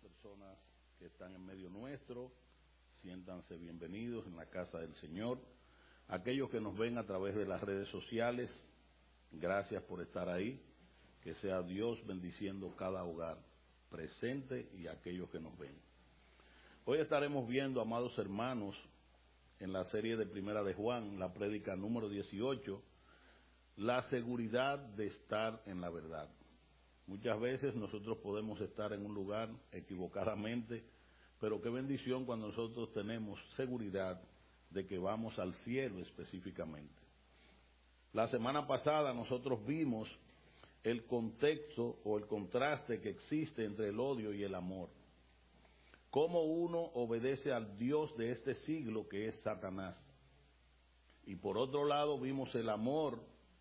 personas que están en medio nuestro, siéntanse bienvenidos en la casa del Señor. Aquellos que nos ven a través de las redes sociales, gracias por estar ahí. Que sea Dios bendiciendo cada hogar presente y aquellos que nos ven. Hoy estaremos viendo, amados hermanos, en la serie de Primera de Juan, la prédica número 18, la seguridad de estar en la verdad. Muchas veces nosotros podemos estar en un lugar equivocadamente, pero qué bendición cuando nosotros tenemos seguridad de que vamos al cielo específicamente. La semana pasada nosotros vimos el contexto o el contraste que existe entre el odio y el amor. Cómo uno obedece al Dios de este siglo que es Satanás. Y por otro lado vimos el amor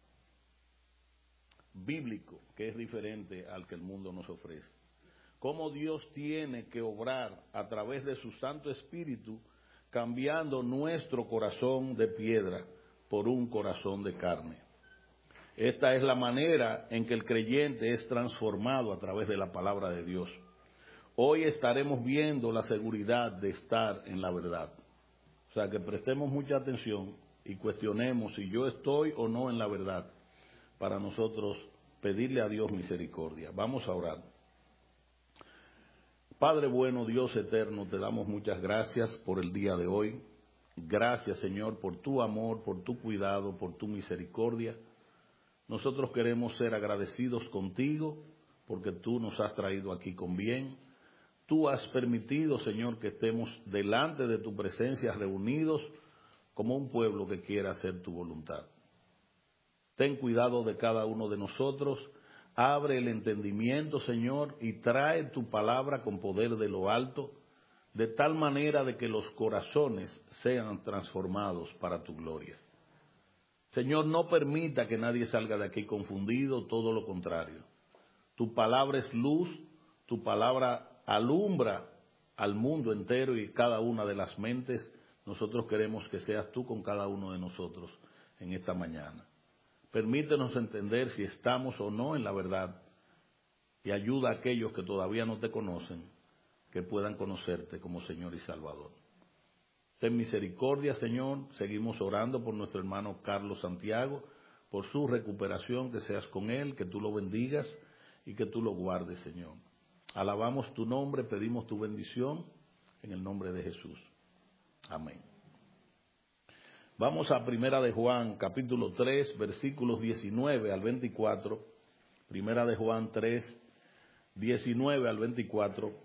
bíblico, que es diferente al que el mundo nos ofrece. Cómo Dios tiene que obrar a través de su Santo Espíritu, cambiando nuestro corazón de piedra por un corazón de carne. Esta es la manera en que el creyente es transformado a través de la palabra de Dios. Hoy estaremos viendo la seguridad de estar en la verdad. O sea, que prestemos mucha atención y cuestionemos si yo estoy o no en la verdad, para nosotros pedirle a Dios misericordia. Vamos a orar. Padre bueno, Dios eterno, te damos muchas gracias por el día de hoy. Gracias, Señor, por tu amor, por tu cuidado, por tu misericordia. Nosotros queremos ser agradecidos contigo porque tú nos has traído aquí con bien. Tú has permitido, Señor, que estemos delante de tu presencia reunidos como un pueblo que quiera hacer tu voluntad. Ten cuidado de cada uno de nosotros. Abre el entendimiento, Señor, y trae tu palabra con poder de lo alto, de tal manera de que los corazones sean transformados para tu gloria. Señor, no permita que nadie salga de aquí confundido, todo lo contrario. Tu palabra es luz, tu palabra alumbra al mundo entero y cada una de las mentes. Nosotros queremos que seas tú con cada uno de nosotros en esta mañana. Permítenos entender si estamos o no en la verdad y ayuda a aquellos que todavía no te conocen, que puedan conocerte como Señor y Salvador. Ten misericordia, Señor. Seguimos orando por nuestro hermano Carlos Santiago, por su recuperación, que seas con él, que tú lo bendigas y que tú lo guardes, Señor. Alabamos tu nombre, pedimos tu bendición en el nombre de Jesús. Amén. Vamos a Primera de Juan, capítulo 3, versículos 19 al 24. Primera de Juan 3, 19 al 24.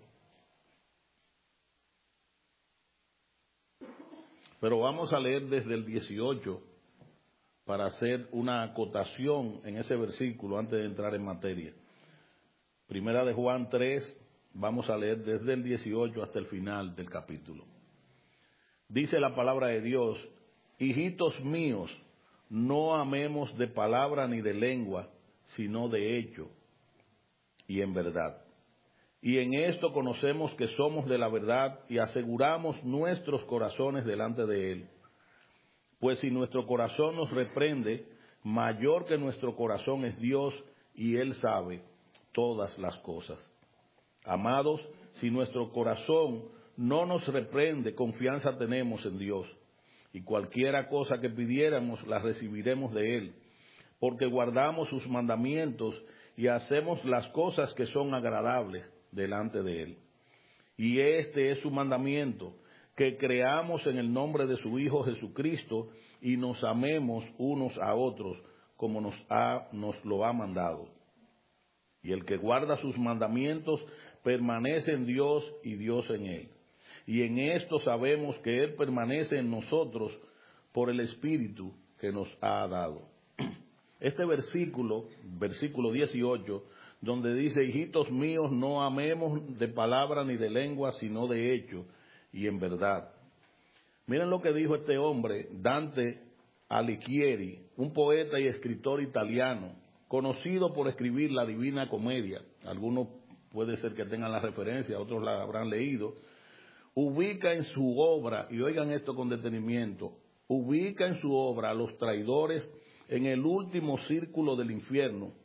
Pero vamos a leer desde el 18 para hacer una acotación en ese versículo antes de entrar en materia. Primera de Juan 3, vamos a leer desde el 18 hasta el final del capítulo. Dice la palabra de Dios: hijitos míos, no amemos de palabra ni de lengua, sino de hecho y en verdad. Y en esto conocemos que somos de la verdad y aseguramos nuestros corazones delante de Él. Pues si nuestro corazón nos reprende, mayor que nuestro corazón es Dios, y Él sabe todas las cosas. Amados, si nuestro corazón no nos reprende, confianza tenemos en Dios. Y cualquiera cosa que pidiéramos, la recibiremos de Él, porque guardamos sus mandamientos y hacemos las cosas que son agradables delante de Él. Y este es su mandamiento, que creamos en el nombre de su Hijo Jesucristo y nos amemos unos a otros como nos lo ha mandado. Y el que guarda sus mandamientos permanece en Dios y Dios en él. Y en esto sabemos que Él permanece en nosotros por el Espíritu que nos ha dado. Este versículo 18, donde dice: hijitos míos, no amemos de palabra ni de lengua, sino de hecho y en verdad. Miren lo que dijo este hombre, Dante Alighieri, un poeta y escritor italiano, conocido por escribir la Divina Comedia. Algunos puede ser que tengan la referencia, otros la habrán leído. Ubica en su obra, y oigan esto con detenimiento, ubica en su obra a los traidores en el último círculo del infierno,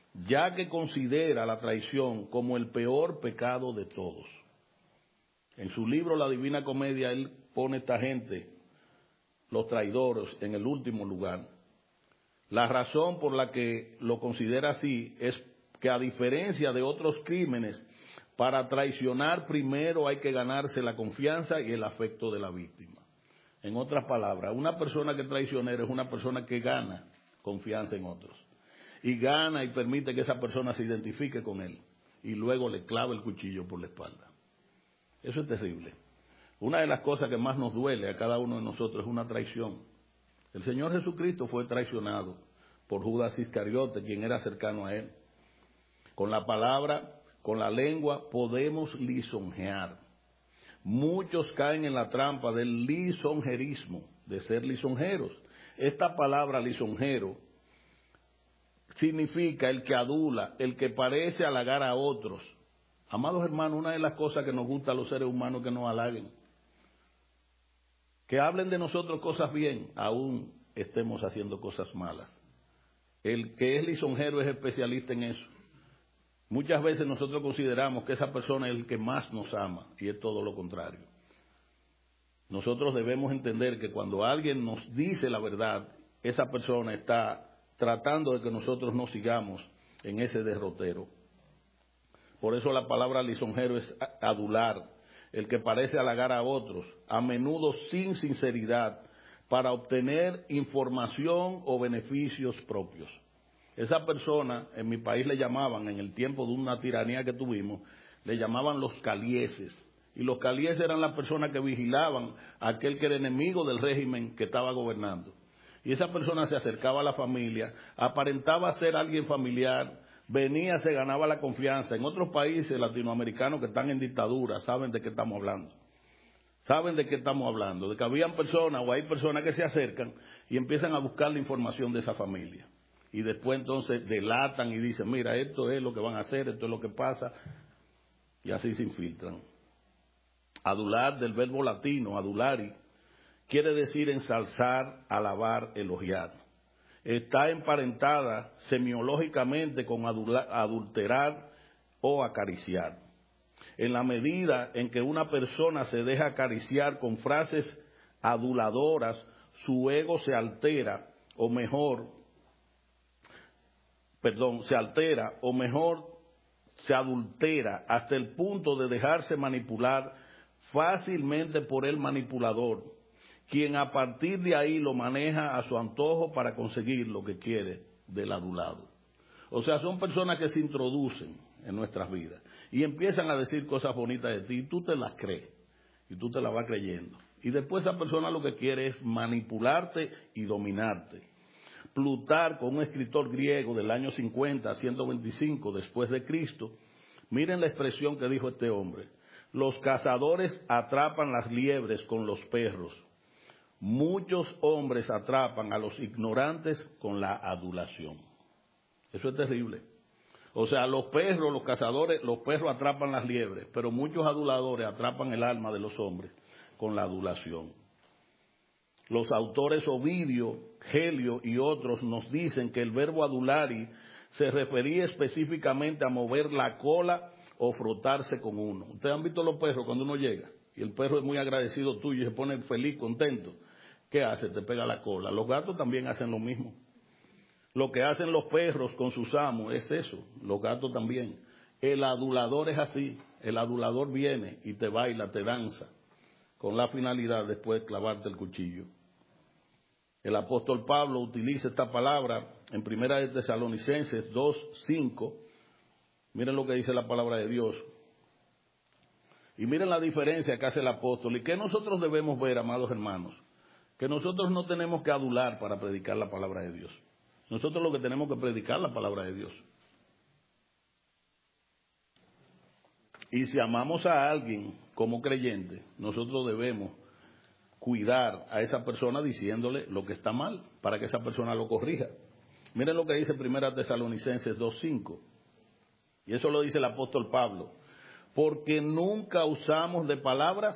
ya que considera la traición como el peor pecado de todos. En su libro La Divina Comedia, él pone a esta gente, los traidores, en el último lugar. La razón por la que lo considera así es que, a diferencia de otros crímenes, para traicionar primero hay que ganarse la confianza y el afecto de la víctima. En otras palabras, una persona que es traicionera es una persona que gana confianza en otros. Y gana y permite que esa persona se identifique con él. Y luego le clava el cuchillo por la espalda. Eso es terrible. Una de las cosas que más nos duele a cada uno de nosotros es una traición. El Señor Jesucristo fue traicionado por Judas Iscariote, quien era cercano a él. Con la palabra, con la lengua, podemos lisonjear. Muchos caen en la trampa del lisonjerismo, de ser lisonjeros. Esta palabra lisonjero significa el que adula, el que parece halagar a otros. Amados hermanos, una de las cosas que nos gusta a los seres humanos es que nos halaguen. Que hablen de nosotros cosas bien, aún estemos haciendo cosas malas. El que es lisonjero es especialista en eso. Muchas veces nosotros consideramos que esa persona es el que más nos ama, y es todo lo contrario. Nosotros debemos entender que cuando alguien nos dice la verdad, esa persona está tratando de que nosotros no sigamos en ese derrotero. Por eso la palabra lisonjero es adular, el que parece halagar a otros, a menudo sin sinceridad, para obtener información o beneficios propios. Esa persona, en mi país le llamaban, en el tiempo de una tiranía que tuvimos, le llamaban los calieses. Y los calieses eran las personas que vigilaban a aquel que era enemigo del régimen que estaba gobernando. Y esa persona se acercaba a la familia, aparentaba ser alguien familiar, venía, se ganaba la confianza. En otros países latinoamericanos que están en dictadura, saben de qué estamos hablando. Saben de qué estamos hablando, de que habían personas o hay personas que se acercan y empiezan a buscar la información de esa familia. Y después entonces delatan y dicen, mira, esto es lo que van a hacer, esto es lo que pasa, y así se infiltran. Adular, del verbo latino, adulari, quiere decir ensalzar, alabar, elogiar. Está emparentada semiológicamente con adulterar o acariciar. En la medida en que una persona se deja acariciar con frases aduladoras, su ego se altera, o mejor se adultera hasta el punto de dejarse manipular fácilmente por el manipulador, quien a partir de ahí lo maneja a su antojo para conseguir lo que quiere del adulado. O sea, son personas que se introducen en nuestras vidas y empiezan a decir cosas bonitas de ti y tú te las crees y tú te las vas creyendo. Y después esa persona lo que quiere es manipularte y dominarte. Plutarco, un escritor griego del año 50 a 125 después de Cristo, miren la expresión que dijo este hombre: los cazadores atrapan las liebres con los perros. Muchos hombres atrapan a los ignorantes con la adulación. Eso es terrible. O sea, los perros, los cazadores, los perros atrapan las liebres, pero muchos aduladores atrapan el alma de los hombres con la adulación. Los autores Ovidio, Helio y otros nos dicen que el verbo adulari se refería específicamente a mover la cola o frotarse con uno. Ustedes han visto los perros cuando uno llega y el perro es muy agradecido tuyo y se pone feliz, contento. ¿Qué hace? Te pega la cola. Los gatos también hacen lo mismo. Lo que hacen los perros con sus amos es eso, los gatos también. El adulador es así, el adulador viene y te baila, te danza, con la finalidad después de clavarte el cuchillo. El apóstol Pablo utiliza esta palabra en 1 Tesalonicenses 2:5. Miren lo que dice la palabra de Dios. Y miren la diferencia que hace el apóstol. ¿Y qué nosotros debemos ver, amados hermanos? Que nosotros no tenemos que adular para predicar la palabra de Dios. Nosotros lo que tenemos que predicar la palabra de Dios. Y si amamos a alguien como creyente, nosotros debemos cuidar a esa persona diciéndole lo que está mal, para que esa persona lo corrija. Miren lo que dice 1 Tesalonicenses 2:5. Y eso lo dice el apóstol Pablo. Porque nunca usamos de palabras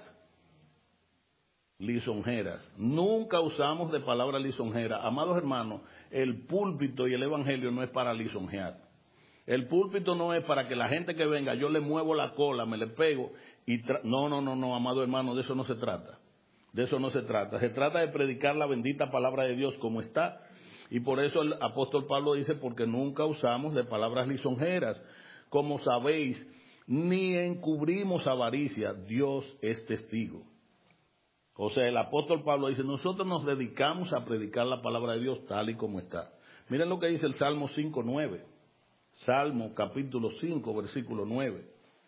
lisonjeras. Nunca usamos de palabras lisonjeras. Amados hermanos, el púlpito y el evangelio no es para lisonjear. El púlpito no es para que la gente que venga, yo le muevo la cola, me le pego y... No, amado hermano, de eso no se trata. De eso no se trata. Se trata de predicar la bendita palabra de Dios como está. Y por eso el apóstol Pablo dice, porque nunca usamos de palabras lisonjeras. Como sabéis, ni encubrimos avaricia, Dios es testigo. O sea, el apóstol Pablo dice, nosotros nos dedicamos a predicar la palabra de Dios tal y como está. Miren lo que dice el Salmo 5:9. Salmo capítulo 5, versículo 9.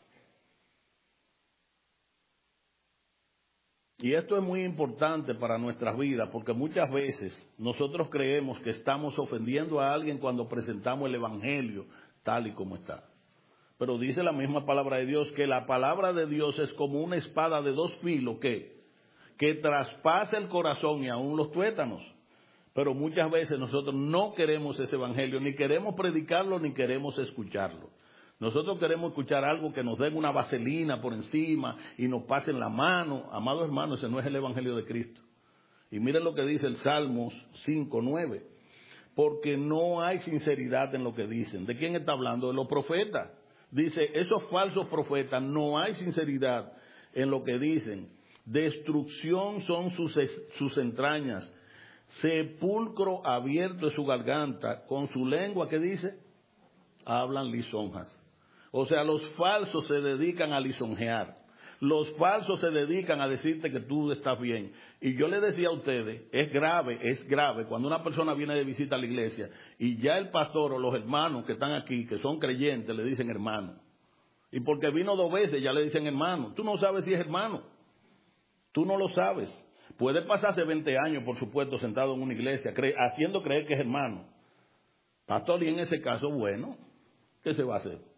Y esto es muy importante para nuestras vidas, porque muchas veces nosotros creemos que estamos ofendiendo a alguien cuando presentamos el Evangelio tal y como está. Pero dice la misma palabra de Dios que la palabra de Dios es como una espada de dos filos que traspasa el corazón y aún los tuétanos. Pero muchas veces nosotros no queremos ese Evangelio, ni queremos predicarlo, ni queremos escucharlo. Nosotros queremos escuchar algo que nos den una vaselina por encima y nos pasen la mano. Amados hermanos, ese no es el Evangelio de Cristo. Y miren lo que dice el Salmos 5:9. Porque no hay sinceridad en lo que dicen. ¿De quién está hablando? De los profetas. Dice, esos falsos profetas, no hay sinceridad en lo que dicen. Destrucción son sus entrañas. Sepulcro abierto es su garganta. Con su lengua, ¿qué dice? Hablan lisonjas. O sea, los falsos se dedican a lisonjear. Los falsos se dedican a decirte que tú estás bien. Y yo le decía a ustedes, es grave cuando una persona viene de visita a la iglesia y ya el pastor o los hermanos que están aquí, que son creyentes, le dicen hermano. Y porque vino 2 veces ya le dicen hermano. Tú no sabes si es hermano. Tú no lo sabes. Puede pasarse 20 años, por supuesto, sentado en una iglesia, haciendo creer que es hermano. Pastor, y en ese caso, bueno, ¿qué se va a hacer?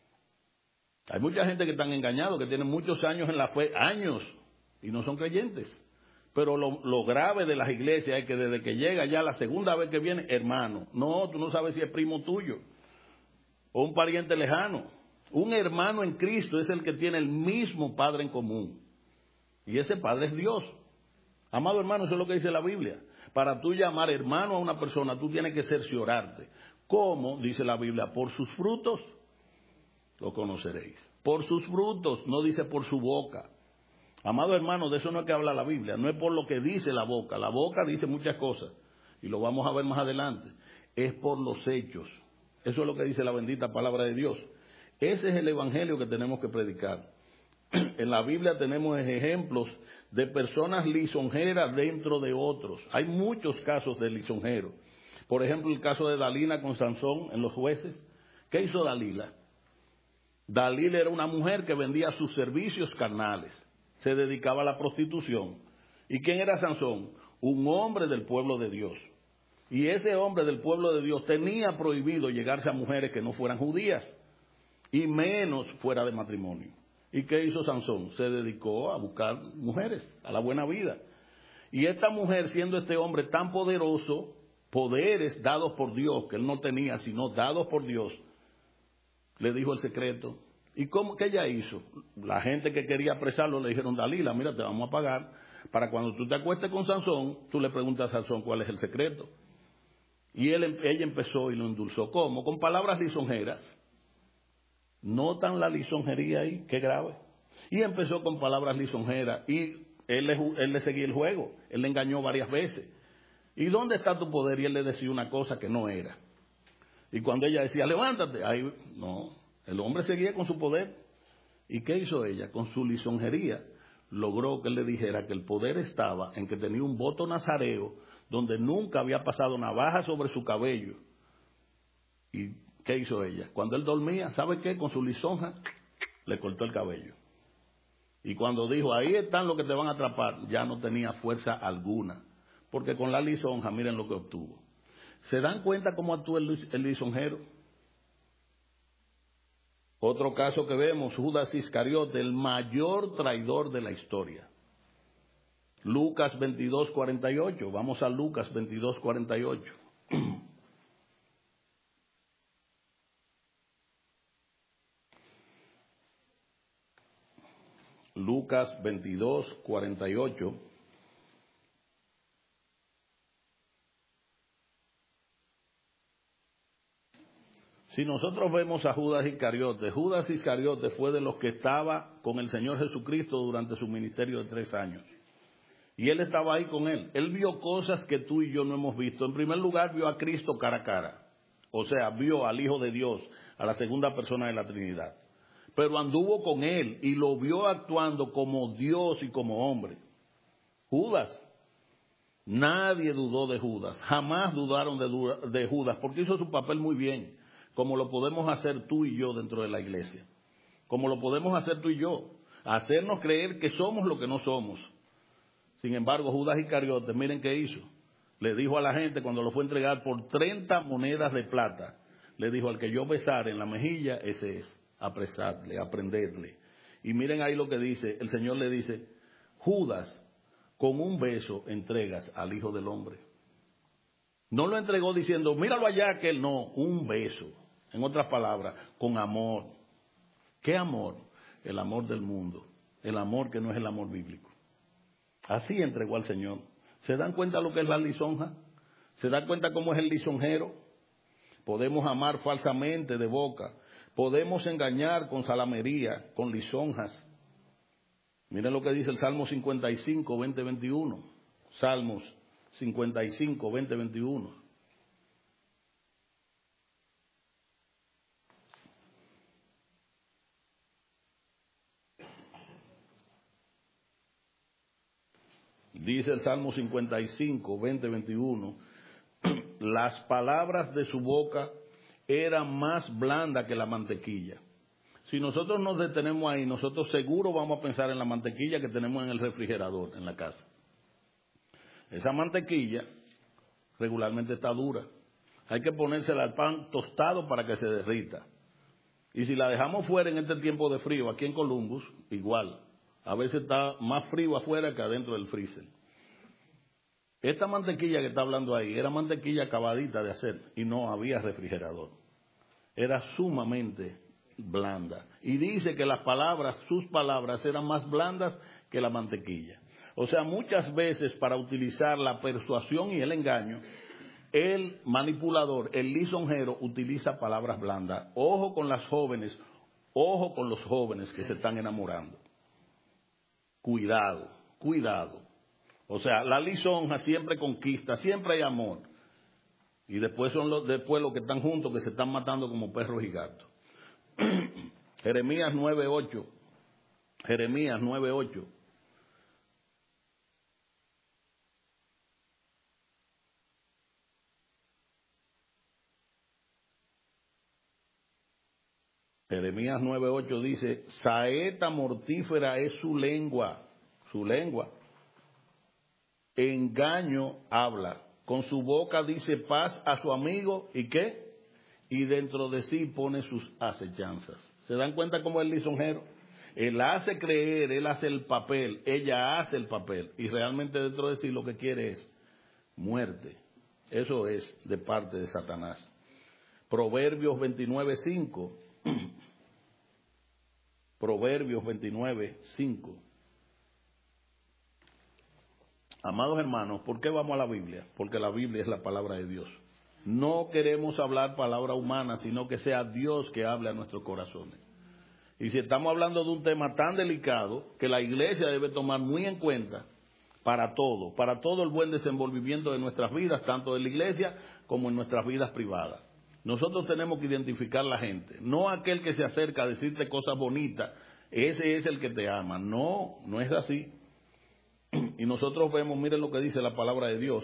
Hay mucha gente que están engañados, que tienen muchos años en la fe, años, y no son creyentes. Pero lo grave de las iglesias es que desde que llega ya la segunda vez que viene, hermano. No, tú no sabes si es primo tuyo o un pariente lejano. Un hermano en Cristo es el que tiene el mismo Padre en común. Y ese Padre es Dios. Amado hermano, eso es lo que dice la Biblia. Para tú llamar hermano a una persona, tú tienes que cerciorarte. ¿Cómo? Dice la Biblia, por sus frutos lo conoceréis. Por sus frutos, no dice por su boca. Amado hermano, de eso no es que habla la Biblia, no es por lo que dice la boca. La boca dice muchas cosas, y lo vamos a ver más adelante. Es por los hechos. Eso es lo que dice la bendita palabra de Dios. Ese es el evangelio que tenemos que predicar. En la Biblia tenemos ejemplos de personas lisonjeras dentro de otros. Hay muchos casos de lisonjeros. Por ejemplo, el caso de Dalila con Sansón en los Jueces. ¿Qué hizo Dalila? Dalila era una mujer que vendía sus servicios carnales. Se dedicaba a la prostitución. ¿Y quién era Sansón? Un hombre del pueblo de Dios. Y ese hombre del pueblo de Dios tenía prohibido llegarse a mujeres que no fueran judías. Y menos fuera de matrimonio. ¿Y qué hizo Sansón? Se dedicó a buscar mujeres, a la buena vida. Y esta mujer, siendo este hombre tan poderoso, poderes dados por Dios, que él no tenía, sino dados por Dios, le dijo el secreto. ¿Y qué ella hizo? La gente que quería apresarlo le dijeron, Dalila, mira, te vamos a pagar para cuando tú te acuestes con Sansón, tú le preguntas a Sansón cuál es el secreto. Y ella empezó y lo endulzó. ¿Cómo? Con palabras lisonjeras. ¿Notan la lisonjería ahí? Qué grave. Y empezó con palabras lisonjeras y él le seguía el juego. Él le engañó varias veces. ¿Y dónde está tu poder? Y él le decía una cosa que no era. Y cuando ella decía, levántate, ahí no. El hombre seguía con su poder. ¿Y qué hizo ella? Con su lisonjería logró que él le dijera que el poder estaba en que tenía un voto nazareo donde nunca había pasado navaja sobre su cabello. ¿Y qué hizo ella? Cuando él dormía, ¿sabe qué? Con su lisonja le cortó el cabello. Y cuando dijo, ahí están los que te van a atrapar, ya no tenía fuerza alguna. Porque con la lisonja, miren lo que obtuvo. ¿Se dan cuenta cómo actúa el lisonjero? Otro caso que vemos, Judas Iscariote, el mayor traidor de la historia. Lucas 22:48. Vamos a Lucas 22:48. Lucas 22:48. Si nosotros vemos a Judas Iscariote fue de los que estaba con el Señor Jesucristo durante su ministerio de 3 años. Y él estaba ahí con él. Él vio cosas que tú y yo no hemos visto. En primer lugar, vio a Cristo cara a cara. O sea, vio al Hijo de Dios, a la segunda persona de la Trinidad. Pero anduvo con él y lo vio actuando como Dios y como hombre. Judas. Nadie dudó de Judas. Jamás dudaron de Judas, porque hizo su papel muy bien, como lo podemos hacer tú y yo dentro de la iglesia. Como lo podemos hacer tú y yo. Hacernos creer que somos lo que no somos. Sin embargo, Judas Iscariote, miren qué hizo. Le dijo a la gente cuando lo fue a entregar por 30 monedas de plata, le dijo, al que yo besare en la mejilla, ese es, apresarle, aprenderle. Y miren ahí lo que dice, el Señor le dice, Judas, con un beso entregas al Hijo del Hombre. No lo entregó diciendo, míralo allá, que él no, un beso. En otras palabras, con amor. ¿Qué amor? El amor del mundo, el amor que no es el amor bíblico. Así entregó al Señor. ¿Se dan cuenta lo que es la lisonja? ¿Se dan cuenta cómo es el lisonjero? Podemos amar falsamente de boca. Podemos engañar con salamería, con lisonjas. Miren lo que dice el Salmo 55, 20, 21. Salmos 55, 20, 21. Dice el Salmo 55, 20, 21, las palabras de su boca eran más blandas que la mantequilla. Si nosotros nos detenemos ahí, nosotros seguro vamos a pensar en la mantequilla que tenemos en el refrigerador, en la casa. Esa mantequilla regularmente está dura. Hay que ponérsela al pan tostado para que se derrita. Y si la dejamos fuera en este tiempo de frío, aquí en Columbus, igual. A veces está más frío afuera que adentro del freezer. Esta mantequilla que está hablando ahí era mantequilla acabadita de hacer y no había refrigerador. Era sumamente blanda. Y dice que las palabras, sus palabras eran más blandas que la mantequilla. O sea, muchas veces para utilizar la persuasión y el engaño, el manipulador, el lisonjero, utiliza palabras blandas. Ojo con las jóvenes, ojo con los jóvenes que se están enamorando. Cuidado, cuidado. O sea, la lisonja siempre conquista, siempre hay amor. Y después son los que están juntos, que se están matando como perros y gatos. Jeremías 9:8. Jeremías 9:8. Jeremías 9:8 dice, saeta mortífera es su lengua, engaño habla, con su boca dice paz a su amigo, ¿y qué? Y dentro de sí pone sus acechanzas. ¿Se dan cuenta cómo es el lisonjero? Él hace creer, él hace el papel, ella hace el papel, y realmente dentro de sí lo que quiere es muerte. Eso es de parte de Satanás. Proverbios 29:5. Proverbios 29:5. Amados hermanos, ¿por qué vamos a la Biblia? Porque la Biblia es la palabra de Dios. No queremos hablar palabra humana, sino que sea Dios que hable a nuestros corazones. Y si estamos hablando de un tema tan delicado, que la iglesia debe tomar muy en cuenta para todo el buen desenvolvimiento de nuestras vidas, tanto en la iglesia como en nuestras vidas privadas. Nosotros tenemos que identificar la gente, no aquel que se acerca a decirte cosas bonitas, ese es el que te ama. No, no es así. Y nosotros vemos, miren lo que dice la palabra de Dios.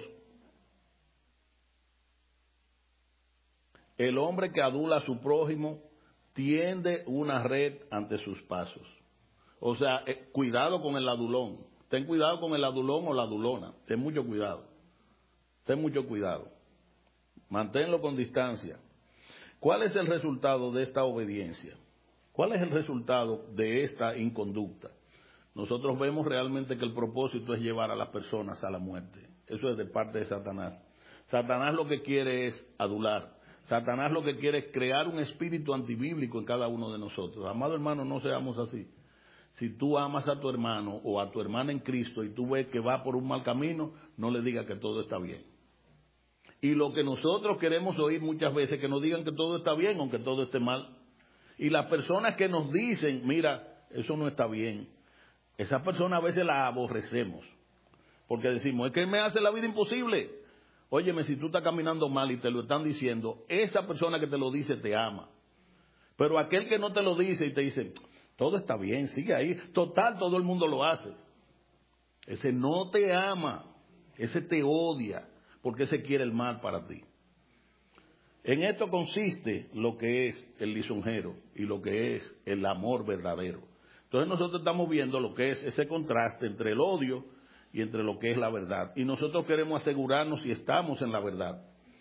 El hombre que adula a su prójimo tiende una red ante sus pasos. O sea, cuidado con el adulón. Ten cuidado con el adulón o la adulona. Ten mucho cuidado. Ten mucho cuidado. Manténlo con distancia. ¿Cuál es el resultado de esta obediencia? ¿Cuál es el resultado de esta inconducta? Nosotros vemos realmente que el propósito es llevar a las personas a la muerte. Eso es de parte de Satanás. Satanás lo que quiere es adular. Satanás lo que quiere es crear un espíritu antibíblico en cada uno de nosotros. Amado hermano, no seamos así. Si tú amas a tu hermano o a tu hermana en Cristo y tú ves que va por un mal camino, no le digas que todo está bien. Y lo que nosotros queremos oír muchas veces, que nos digan que todo está bien, aunque todo esté mal. Y las personas que nos dicen, mira, eso no está bien, esas personas a veces las aborrecemos. Porque decimos, es que me hace la vida imposible. Óyeme, si tú estás caminando mal y te lo están diciendo, esa persona que te lo dice te ama. Pero aquel que no te lo dice y te dice, todo está bien, sigue ahí. Total, todo el mundo lo hace. Ese no te ama, ese te odia, porque ese quiere el mal para ti. En esto consiste lo que es el lisonjero y lo que es el amor verdadero. Entonces nosotros estamos viendo lo que es ese contraste entre el odio y entre lo que es la verdad. Y nosotros queremos asegurarnos si estamos en la verdad.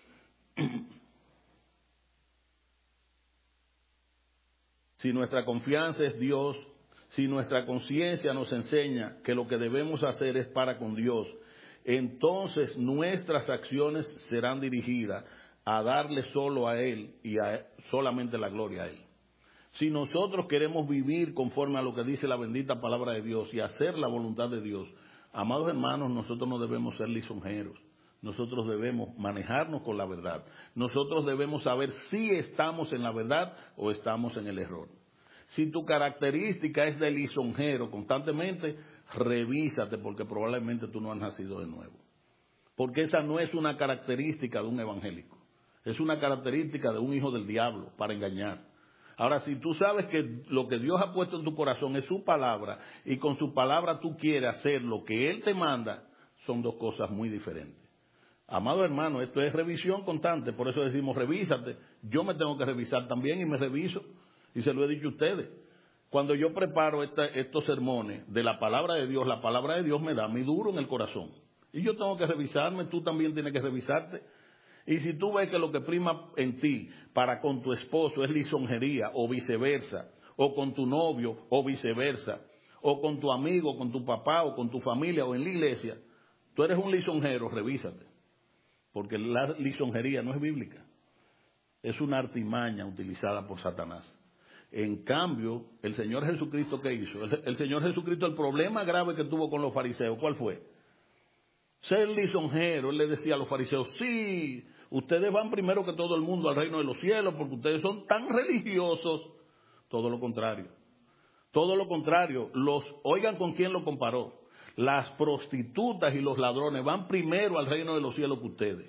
Si nuestra confianza es Dios, si nuestra conciencia nos enseña que lo que debemos hacer es para con Dios, entonces nuestras acciones serán dirigidas a darle solo a Él y solamente la gloria a Él. Si nosotros queremos vivir conforme a lo que dice la bendita palabra de Dios y hacer la voluntad de Dios, amados hermanos, nosotros no debemos ser lisonjeros. Nosotros debemos manejarnos con la verdad. Nosotros debemos saber si estamos en la verdad o estamos en el error. Si tu característica es de lisonjero constantemente, revísate porque probablemente tú no has nacido de nuevo. Porque esa no es una característica de un evangélico. Es una característica de un hijo del diablo para engañar. Ahora, si tú sabes que lo que Dios ha puesto en tu corazón es su palabra y con su palabra tú quieres hacer lo que Él te manda, son dos cosas muy diferentes. Amado hermano, esto es revisión constante, por eso decimos revísate. Yo me tengo que revisar también y me reviso, y se lo he dicho a ustedes. Cuando yo preparo estos sermones de la palabra de Dios, la palabra de Dios me da muy duro en el corazón. Y yo tengo que revisarme, tú también tienes que revisarte. Y si tú ves que lo que prima en ti para con tu esposo es lisonjería o viceversa, o con tu novio o viceversa, o con tu amigo, con tu papá o con tu familia o en la iglesia, tú eres un lisonjero, revísate. Porque la lisonjería no es bíblica, es una artimaña utilizada por Satanás. En cambio, el Señor Jesucristo, ¿qué hizo? El Señor Jesucristo, el problema grave que tuvo con los fariseos, ¿cuál fue? Ser lisonjero. Él le decía a los fariseos, sí, ustedes van primero que todo el mundo al reino de los cielos porque ustedes son tan religiosos. Todo lo contrario. Todo lo contrario. Oigan con quién lo comparó. Las prostitutas y los ladrones van primero al reino de los cielos que ustedes.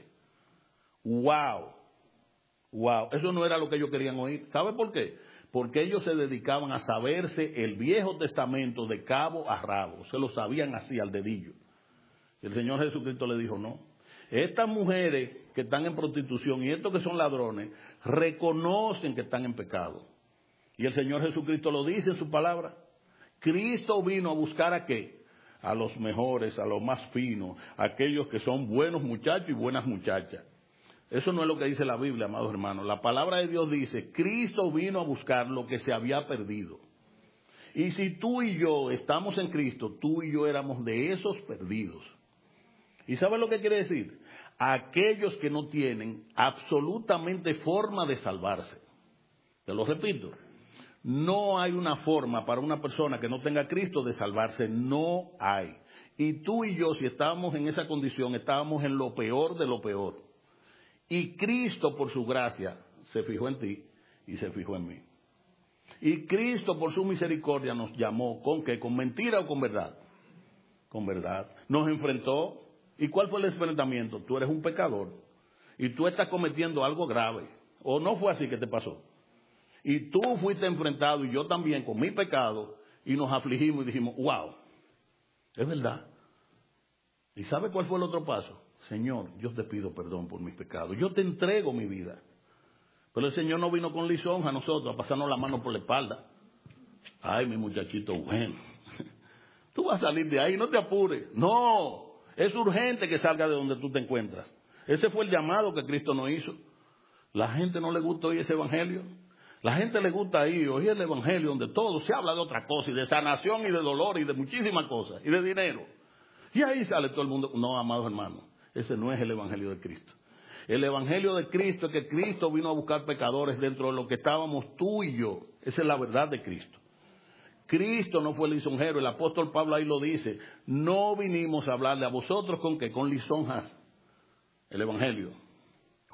¡Wow! ¡Wow! Eso no era lo que ellos querían oír. ¿Sabe por qué? Porque ellos se dedicaban a saberse el Viejo Testamento de cabo a rabo. Se lo sabían así al dedillo. El Señor Jesucristo le dijo, no. Estas mujeres que están en prostitución y estos que son ladrones, reconocen que están en pecado. Y el Señor Jesucristo lo dice en su palabra. Cristo vino a buscar ¿a qué? A los mejores, a los más finos, a aquellos que son buenos muchachos y buenas muchachas. Eso no es lo que dice la Biblia, amados hermanos. La palabra de Dios dice, Cristo vino a buscar lo que se había perdido. Y si tú y yo estamos en Cristo, tú y yo éramos de esos perdidos. ¿Y sabes lo que quiere decir? Aquellos que no tienen absolutamente forma de salvarse. Te lo repito. No hay una forma para una persona que no tenga a Cristo de salvarse. No hay. Y tú y yo, si estábamos en esa condición, estábamos en lo peor de lo peor. Y Cristo, por su gracia, se fijó en ti y se fijó en mí. Y Cristo, por su misericordia, nos llamó. ¿Con qué? ¿Con mentira o con verdad? Con verdad. Nos enfrentó. ¿Y cuál fue el enfrentamiento? Tú eres un pecador y tú estás cometiendo algo grave. ¿O no fue así que te pasó? Y tú fuiste enfrentado y yo también con mi pecado y nos afligimos y dijimos, wow, es verdad. ¿Y sabe cuál fue el otro paso? Señor, yo te pido perdón por mis pecados. Yo te entrego mi vida. Pero el Señor no vino con lisonja a nosotros a pasarnos la mano por la espalda. Ay, mi muchachito bueno. Tú vas a salir de ahí, no te apures. No, es urgente que salga de donde tú te encuentras. Ese fue el llamado que Cristo nos hizo. La gente no le gusta oír ese evangelio. La gente le gusta oír el evangelio donde todo se habla de otra cosa, y de sanación y de dolor y de muchísimas cosas, y de dinero. Y ahí sale todo el mundo. No, amados hermanos, ese no es el evangelio de Cristo. El evangelio de Cristo es que Cristo vino a buscar pecadores dentro de lo que estábamos tú y yo. Esa es la verdad de Cristo. Cristo no fue lisonjero. El apóstol Pablo ahí lo dice. No vinimos a hablarle a vosotros con qué, con lisonjas. El evangelio.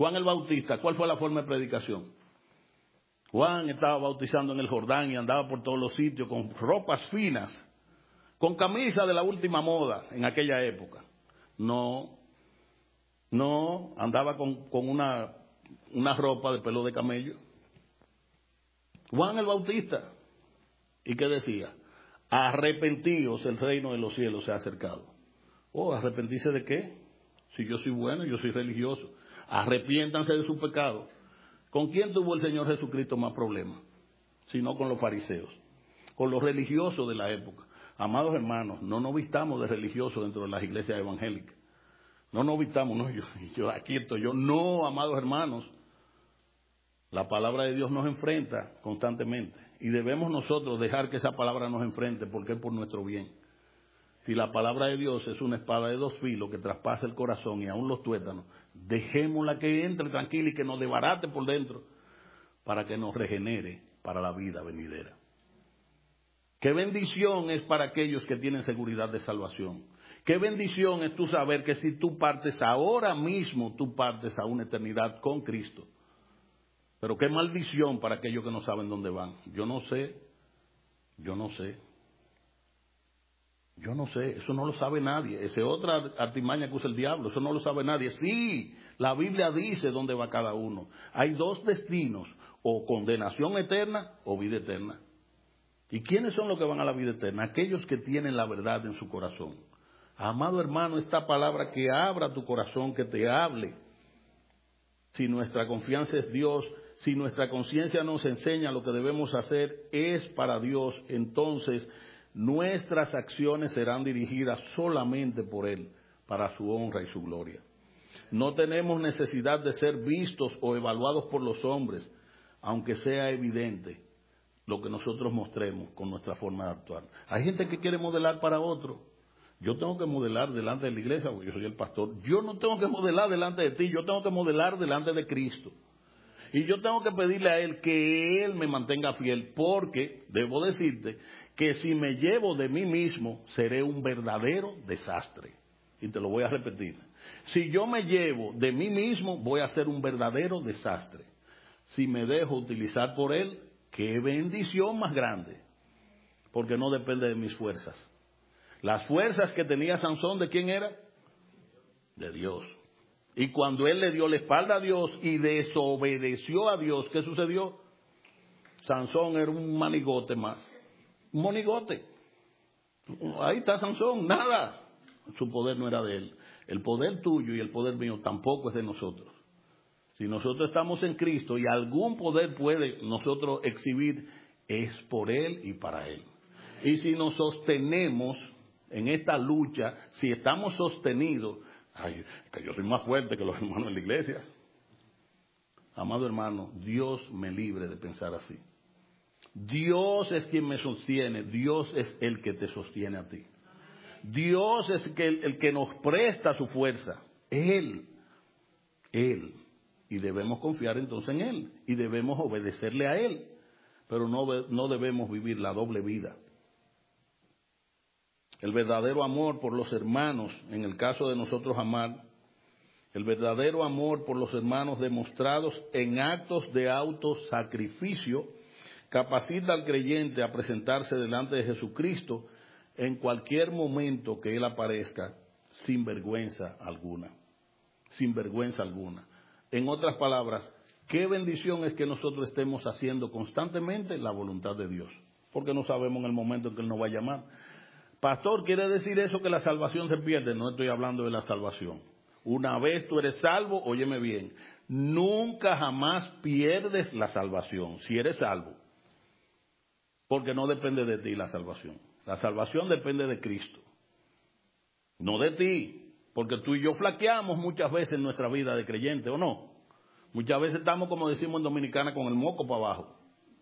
Juan el Bautista, ¿cuál fue la forma de predicación? Juan estaba bautizando en el Jordán y andaba por todos los sitios con ropas finas, con camisa de la última moda en aquella época. No andaba con una ropa de pelo de camello. Juan el Bautista. ¿Y qué decía? Arrepentíos, el reino de los cielos se ha acercado. Oh, ¿arrepentirse de qué? Si yo soy bueno, yo soy religioso. Arrepiéntanse de su pecado. ¿Con quién tuvo el Señor Jesucristo más problemas? Sino con los fariseos, con los religiosos de la época. Amados hermanos, no nos vistamos de religiosos dentro de las iglesias evangélicas. No nos vistamos, no, yo aquí estoy yo. No, amados hermanos, la palabra de Dios nos enfrenta constantemente. Y debemos nosotros dejar que esa palabra nos enfrente porque es por nuestro bien. Si la palabra de Dios es una espada de dos filos que traspasa el corazón y aún los tuétanos, dejémosla que entre tranquila y que nos desbarate por dentro para que nos regenere para la vida venidera. Qué bendición es para aquellos que tienen seguridad de salvación. Qué bendición es tú saber que si tú partes ahora mismo, tú partes a una eternidad con Cristo. Pero qué maldición para aquellos que no saben dónde van. Yo no sé, eso no lo sabe nadie. Esa es otra artimaña que usa el diablo, eso no lo sabe nadie. Sí, la Biblia dice dónde va cada uno. Hay dos destinos, o condenación eterna o vida eterna. ¿Y quiénes son los que van a la vida eterna? Aquellos que tienen la verdad en su corazón. Amado hermano, esta palabra que abra tu corazón, que te hable. Si nuestra confianza es Dios, si nuestra conciencia nos enseña lo que debemos hacer es para Dios, entonces nuestras acciones serán dirigidas solamente por Él, para su honra y su gloria. No tenemos necesidad de ser vistos o evaluados por los hombres, aunque sea evidente lo que nosotros mostremos con nuestra forma de actuar. Hay gente que quiere modelar para otro. Yo tengo que modelar delante de la iglesia, porque yo soy el pastor. Yo no tengo que modelar delante de ti, yo tengo que modelar delante de Cristo. Y yo tengo que pedirle a Él que Él me mantenga fiel, porque debo decirte que si me llevo de mí mismo, seré un verdadero desastre. Y te lo voy a repetir. Si yo me llevo de mí mismo, voy a ser un verdadero desastre. Si me dejo utilizar por Él, qué bendición más grande, porque no depende de mis fuerzas. Las fuerzas que tenía Sansón, ¿de quién era? De Dios. Y cuando él le dio la espalda a Dios y desobedeció a Dios, ¿qué sucedió? Sansón era un manigote más. Un monigote. Ahí está Sansón, nada. Su poder no era de él. El poder tuyo y el poder mío tampoco es de nosotros. Si nosotros estamos en Cristo y algún poder puede nosotros exhibir, es por Él y para Él. Y si nos sostenemos en esta lucha, si estamos sostenidos, que yo soy más fuerte que los hermanos de la iglesia. Amado hermano, Dios me libre de pensar así. Dios es quien me sostiene, Dios es el que te sostiene a ti. Dios es el que nos presta su fuerza. Él. Y debemos confiar entonces en Él. Y debemos obedecerle a Él. Pero no debemos vivir la doble vida. El verdadero amor por los hermanos, en el caso de nosotros amar, el verdadero amor por los hermanos demostrados en actos de autosacrificio, capacita al creyente a presentarse delante de Jesucristo en cualquier momento que Él aparezca, sin vergüenza alguna. Sin vergüenza alguna. En otras palabras, qué bendición es que nosotros estemos haciendo constantemente la voluntad de Dios, porque no sabemos en el momento en que Él nos va a llamar. Pastor, ¿quiere decir eso que la salvación se pierde? No estoy hablando de la salvación. Una vez tú eres salvo, óyeme bien, nunca jamás pierdes la salvación, si eres salvo, porque no depende de ti la salvación. La salvación depende de Cristo, no de ti, porque tú y yo flaqueamos muchas veces en nuestra vida de creyente, ¿o no? Muchas veces estamos, como decimos en Dominicana, con el moco para abajo.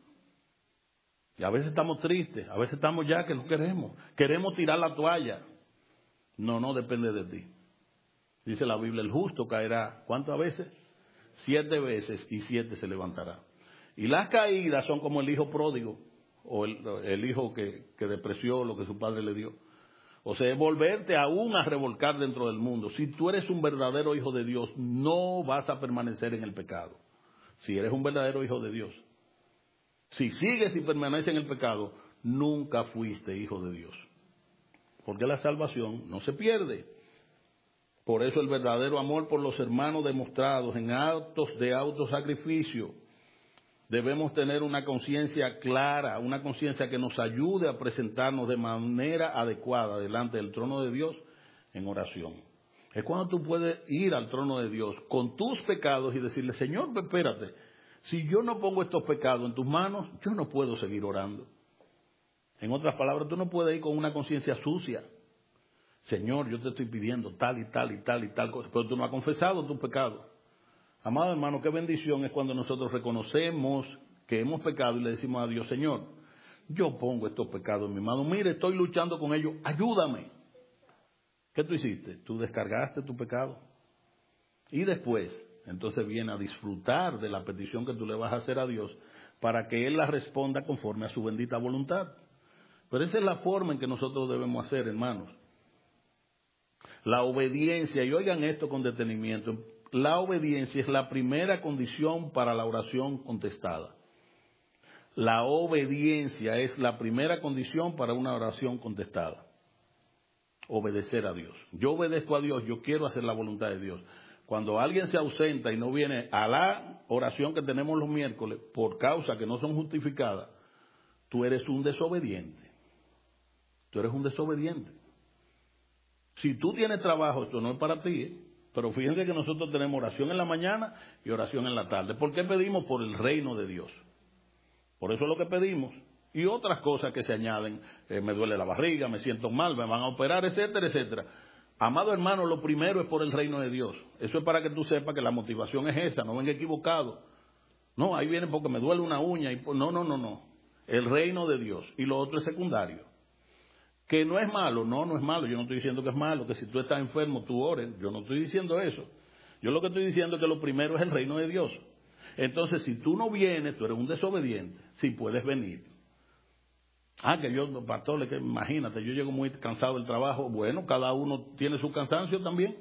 Y a veces estamos tristes, a veces estamos ya que no queremos tirar la toalla. No depende de ti. Dice la Biblia, el justo caerá, ¿cuántas veces? 7 veces y 7 se levantará. Y las caídas son como el hijo pródigo, o el hijo que despreció lo que su padre le dio. O sea, es volverte aún a revolcar dentro del mundo. Si tú eres un verdadero hijo de Dios, no vas a permanecer en el pecado. Si eres un verdadero hijo de Dios. Si sigues y permaneces en el pecado, nunca fuiste hijo de Dios. Porque la salvación no se pierde. Por eso el verdadero amor por los hermanos demostrados en actos de autosacrificio. Debemos tener una conciencia clara, una conciencia que nos ayude a presentarnos de manera adecuada delante del trono de Dios en oración. Es cuando tú puedes ir al trono de Dios con tus pecados y decirle, Señor, espérate, si yo no pongo estos pecados en tus manos, yo no puedo seguir orando. En otras palabras, tú no puedes ir con una conciencia sucia. Señor, yo te estoy pidiendo tal y tal y tal y tal cosa, pero tú no has confesado tus pecados. Amado hermano, qué bendición es cuando nosotros reconocemos que hemos pecado y le decimos a Dios, Señor, yo pongo estos pecados en mi mano, mire, estoy luchando con ellos, ayúdame. ¿Qué tú hiciste? Tú descargaste tu pecado. Y después, entonces viene a disfrutar de la petición que tú le vas a hacer a Dios para que Él la responda conforme a su bendita voluntad. Pero esa es la forma en que nosotros debemos hacer, hermanos. La obediencia, y oigan esto con detenimiento, la obediencia es la primera condición para la oración contestada. La obediencia es la primera condición para una oración contestada. Obedecer a Dios. Yo obedezco a Dios, yo quiero hacer la voluntad de Dios. Cuando alguien se ausenta y no viene a la oración que tenemos los miércoles por causa que no son justificadas, tú eres un desobediente. Tú eres un desobediente. Si tú tienes trabajo, esto no es para ti, ¿eh? Pero fíjense que nosotros tenemos oración en la mañana y oración en la tarde. ¿Por qué pedimos? Por el reino de Dios. Por eso es lo que pedimos. Y otras cosas que se añaden, me duele la barriga, me siento mal, me van a operar, etcétera, etcétera. Amado hermano, lo primero es por el reino de Dios. Eso es para que tú sepas que la motivación es esa, no venga equivocado. No, ahí viene porque me duele una uña. No. El reino de Dios. Y lo otro es secundario. Que no es malo, no es malo, yo no estoy diciendo que es malo, que si tú estás enfermo tú ores, yo no estoy diciendo eso. Yo lo que estoy diciendo es que lo primero es el reino de Dios. Entonces, si tú no vienes, tú eres un desobediente, si puedes venir. Que yo, pastor, que imagínate, yo llego muy cansado del trabajo, bueno, cada uno tiene su cansancio también.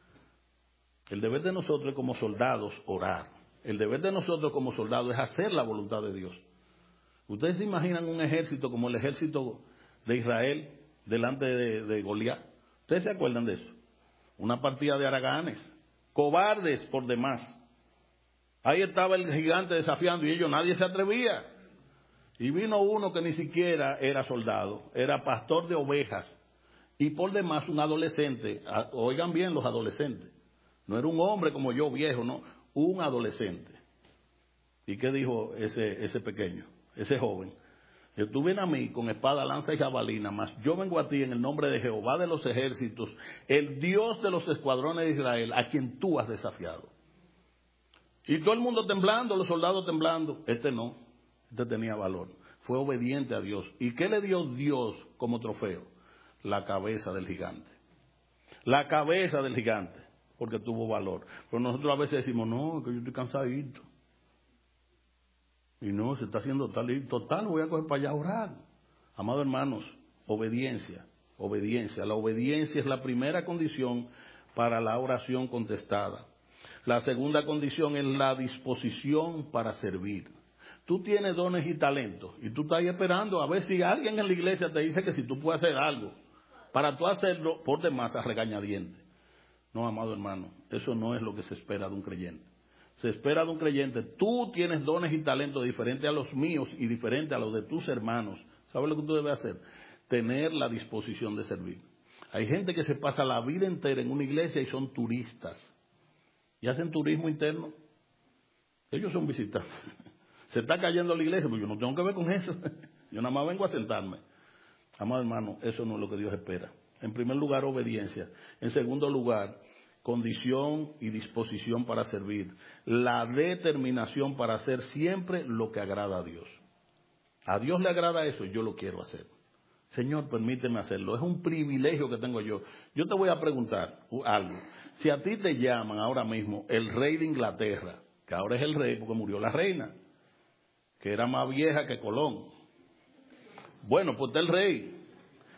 El deber de nosotros es como soldados orar. El deber de nosotros como soldados es hacer la voluntad de Dios. Ustedes se imaginan un ejército como el ejército de Israel delante de Goliat. ¿Ustedes se acuerdan de eso? Una partida de haraganes, cobardes por demás. Ahí estaba el gigante desafiando y nadie se atrevía. Y vino uno que ni siquiera era soldado, era pastor de ovejas. Y por demás un adolescente, oigan bien los adolescentes. No era un hombre como yo, viejo, no, un adolescente. ¿Y qué dijo ese pequeño, ese joven? Tú vienes a mí con espada, lanza y jabalina, mas yo vengo a ti en el nombre de Jehová de los ejércitos, el Dios de los escuadrones de Israel, a quien tú has desafiado. Y todo el mundo temblando, los soldados temblando. Este no, este tenía valor, fue obediente a Dios. ¿Y qué le dio Dios como trofeo? La cabeza del gigante. La cabeza del gigante, porque tuvo valor. Pero nosotros a veces decimos, no, que yo estoy cansadito. Y no, se está haciendo tal y total, voy a coger para allá a orar. Amados hermanos, obediencia. La obediencia es la primera condición para la oración contestada. La segunda condición es la disposición para servir. Tú tienes dones y talentos y tú estás ahí esperando a ver si alguien en la iglesia te dice que si tú puedes hacer algo. Para tú hacerlo por demás a regañadientes. No, amado hermano, eso no es lo que se espera de un creyente. Se espera de un creyente, tú tienes dones y talentos diferentes a los míos y diferentes a los de tus hermanos. ¿Sabes lo que tú debes hacer? Tener la disposición de servir. Hay gente que se pasa la vida entera en una iglesia y son turistas. Y hacen turismo interno. Ellos son visitantes. Se está cayendo la iglesia, pero yo no tengo que ver con eso. Yo nada más vengo a sentarme. Amado hermano, eso no es lo que Dios espera. En primer lugar, obediencia. En segundo lugar, condición y disposición para servir. La determinación para hacer siempre lo que agrada a Dios. A Dios le agrada eso, yo lo quiero hacer. Señor, permíteme hacerlo. Es un privilegio que tengo yo. Yo te voy a preguntar algo. Si a ti te llaman ahora mismo el rey de Inglaterra, que ahora es el rey porque murió la reina, que era más vieja que Colón. Bueno, pues está el rey.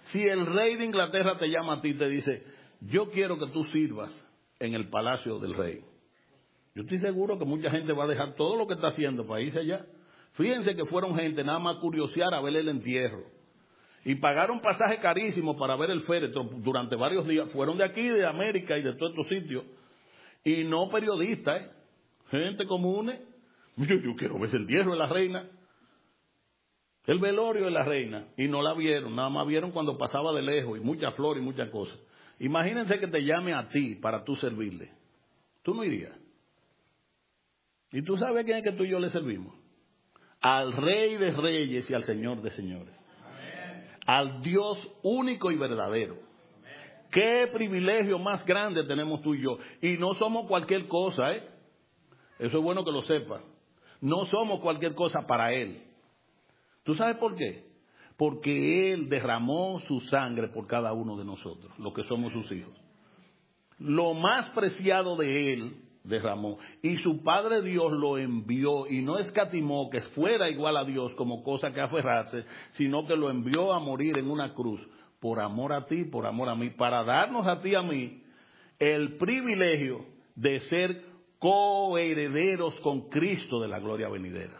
Si el rey de Inglaterra te llama a ti y te dice, yo quiero que tú sirvas en el palacio del rey, yo estoy seguro que mucha gente va a dejar todo lo que está haciendo para irse allá. Fíjense que fueron gente nada más a curiosear a ver el entierro. Y pagaron pasaje carísimo para ver el féretro durante varios días. Fueron de aquí, de América y de todos estos sitios. Y no periodistas, gente común. Yo quiero ver el entierro de la reina. El velorio de la reina. Y no la vieron, nada más vieron cuando pasaba de lejos. Y mucha flor y muchas cosas. Imagínense que te llame a ti para tú servirle. Tú no irías. ¿Y tú sabes quién es que tú y yo le servimos? Al Rey de Reyes y al Señor de Señores. Amén. Al Dios único y verdadero. Amén. Qué privilegio más grande tenemos tú y yo. Y no somos cualquier cosa, ¿eh? Eso es bueno que lo sepas. No somos cualquier cosa para Él. ¿Tú sabes por qué? Porque Él derramó su sangre por cada uno de nosotros, los que somos sus hijos. Lo más preciado de Él derramó. Y su Padre Dios lo envió y no escatimó que fuera igual a Dios como cosa que aferrarse, sino que lo envió a morir en una cruz por amor a ti, por amor a mí, para darnos a ti y a mí el privilegio de ser coherederos con Cristo de la gloria venidera.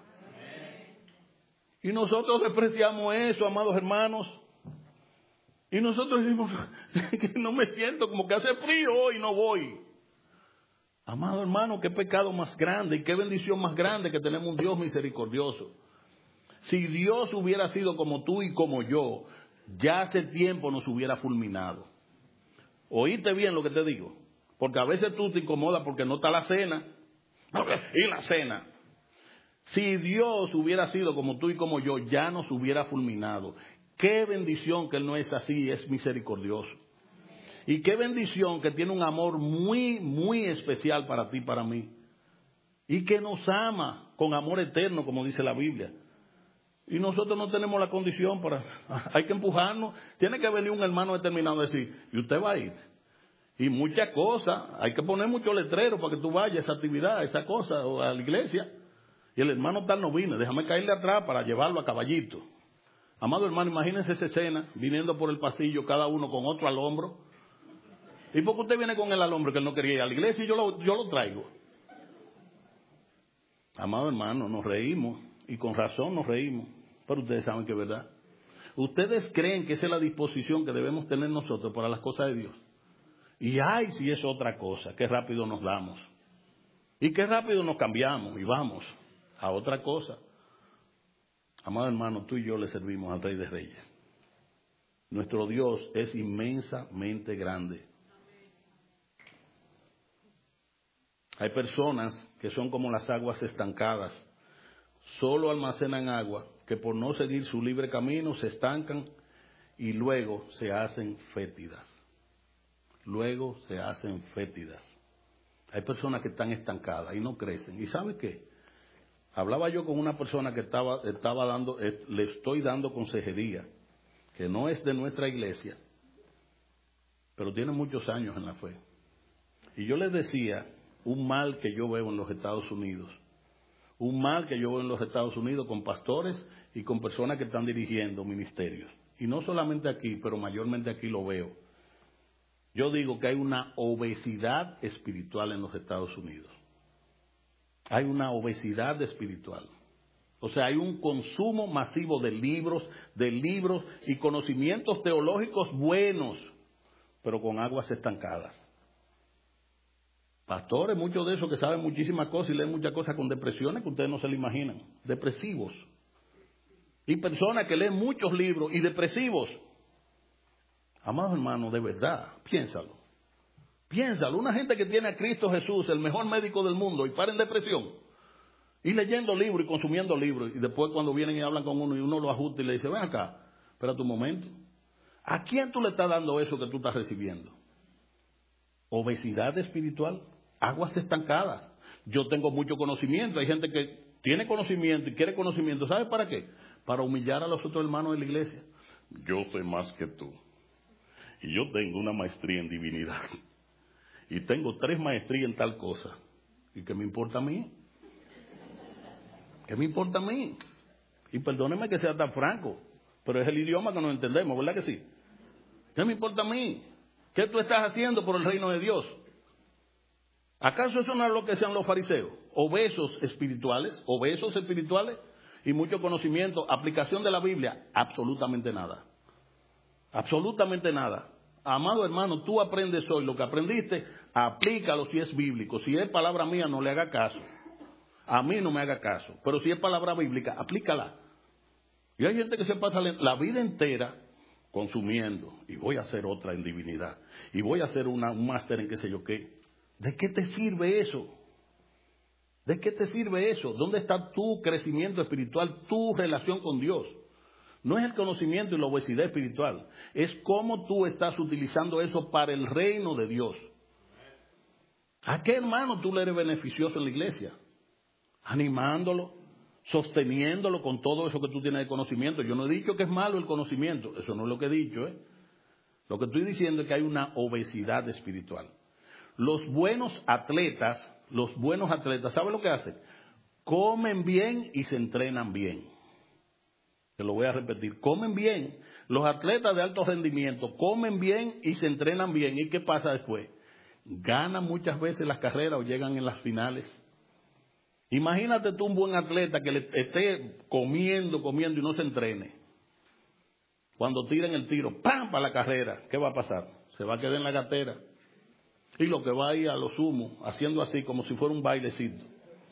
Y nosotros despreciamos eso, amados hermanos. Y nosotros decimos, que no me siento, como que hace frío hoy, no voy. Amado hermano, qué pecado más grande y qué bendición más grande que tenemos un Dios misericordioso. Si Dios hubiera sido como tú y como yo, ya hace tiempo nos hubiera fulminado. Oíste bien lo que te digo, porque a veces tú te incomodas porque no está la cena. Y la cena. Si Dios hubiera sido como tú y como yo, ya nos hubiera fulminado. Qué bendición que Él no es así, es misericordioso. Y qué bendición que tiene un amor muy, muy especial para ti y para mí. Y que nos ama con amor eterno, como dice la Biblia. Y nosotros no tenemos la condición para... Hay que empujarnos. Tiene que venir un hermano determinado a decir, ¿y usted va a ir? Y muchas cosas. Hay que poner muchos letreros para que tú vayas a esa actividad, a esa cosa, o a la iglesia. Y el hermano tal no vino. Déjame caerle atrás para llevarlo a caballito. Amado hermano, imagínense esa escena, viniendo por el pasillo, cada uno con otro al hombro. ¿Y por qué usted viene con él al hombro que él no quería ir a la iglesia y yo lo traigo? Amado hermano, nos reímos, y con razón nos reímos, pero ustedes saben que es verdad. ¿Ustedes creen que esa es la disposición que debemos tener nosotros para las cosas de Dios? Y ay, si es otra cosa, qué rápido nos damos. Y qué rápido nos cambiamos y vamos a otra cosa. Amado hermano, tú y yo le servimos al Rey de Reyes. Nuestro Dios es inmensamente grande. Hay personas que son como las aguas estancadas. Solo almacenan agua que por no seguir su libre camino se estancan y luego se hacen fétidas. Luego se hacen fétidas. Hay personas que están estancadas y no crecen. ¿Y sabe qué? Hablaba yo con una persona que le estoy dando consejería, que no es de nuestra iglesia, pero tiene muchos años en la fe. Y yo le decía un mal que yo veo en los Estados Unidos. Un mal que yo veo en los Estados Unidos con pastores y con personas que están dirigiendo ministerios. Y no solamente aquí, pero mayormente aquí lo veo. Yo digo que hay una obesidad espiritual en los Estados Unidos. Hay una obesidad espiritual. O sea, hay un consumo masivo de libros y conocimientos teológicos buenos, pero con aguas estancadas. Pastores, muchos de esos que saben muchísimas cosas y leen muchas cosas con depresiones que ustedes no se lo imaginan. Depresivos. Y personas que leen muchos libros y depresivos. Amados hermanos, de verdad, piénsalo. Piénsalo. Una gente que tiene a Cristo Jesús, el mejor médico del mundo, y para en depresión. Y leyendo libros y consumiendo libros. Y después cuando vienen y hablan con uno y uno lo ajusta y le dice, ven acá, espérate un momento. ¿A quién tú le estás dando eso que tú estás recibiendo? Obesidad espiritual. Aguas estancadas. Yo tengo mucho conocimiento. Hay gente que tiene conocimiento y quiere conocimiento. ¿Sabe para qué? Para humillar a los otros hermanos de la iglesia. Yo sé más que tú. Y yo tengo una maestría en divinidad. Y tengo 3 maestrías en tal cosa. ¿Y qué me importa a mí? ¿Qué me importa a mí? Y perdóneme que sea tan franco, pero es el idioma que no entendemos, ¿verdad que sí? ¿Qué me importa a mí? ¿Qué tú estás haciendo por el reino de Dios? ¿Acaso eso no es lo que sean los fariseos? Obesos espirituales y mucho conocimiento, aplicación de la Biblia, absolutamente nada. Absolutamente nada. Amado hermano, tú aprendes hoy lo que aprendiste, aplícalo si es bíblico. Si es palabra mía, no le haga caso. A mí no me haga caso. Pero si es palabra bíblica, aplícala. Y hay gente que se pasa la vida entera consumiendo, y voy a hacer otra en divinidad, y voy a hacer un máster en qué sé yo qué. ¿De qué te sirve eso? ¿De qué te sirve eso? ¿Dónde está tu crecimiento espiritual, tu relación con Dios? No es el conocimiento y la obesidad espiritual, es cómo tú estás utilizando eso para el reino de Dios. ¿A qué hermano tú le eres beneficioso en la iglesia? Animándolo, sosteniéndolo con todo eso que tú tienes de conocimiento. Yo no he dicho que es malo el conocimiento, eso no es lo que he dicho, ¿eh? Lo que estoy diciendo es que hay una obesidad espiritual. Los buenos atletas, ¿saben lo que hacen? Comen bien y se entrenan bien. Te lo voy a repetir, comen bien. Los atletas de alto rendimiento comen bien y se entrenan bien. ¿Y qué pasa después? Ganan muchas veces las carreras o llegan en las finales. Imagínate tú un buen atleta que le esté comiendo y no se entrene. Cuando tiren el tiro, ¡pam!, para la carrera, ¿qué va a pasar? Se va a quedar en la gatera. Y lo que va a ir a lo sumo, haciendo así como si fuera un bailecito.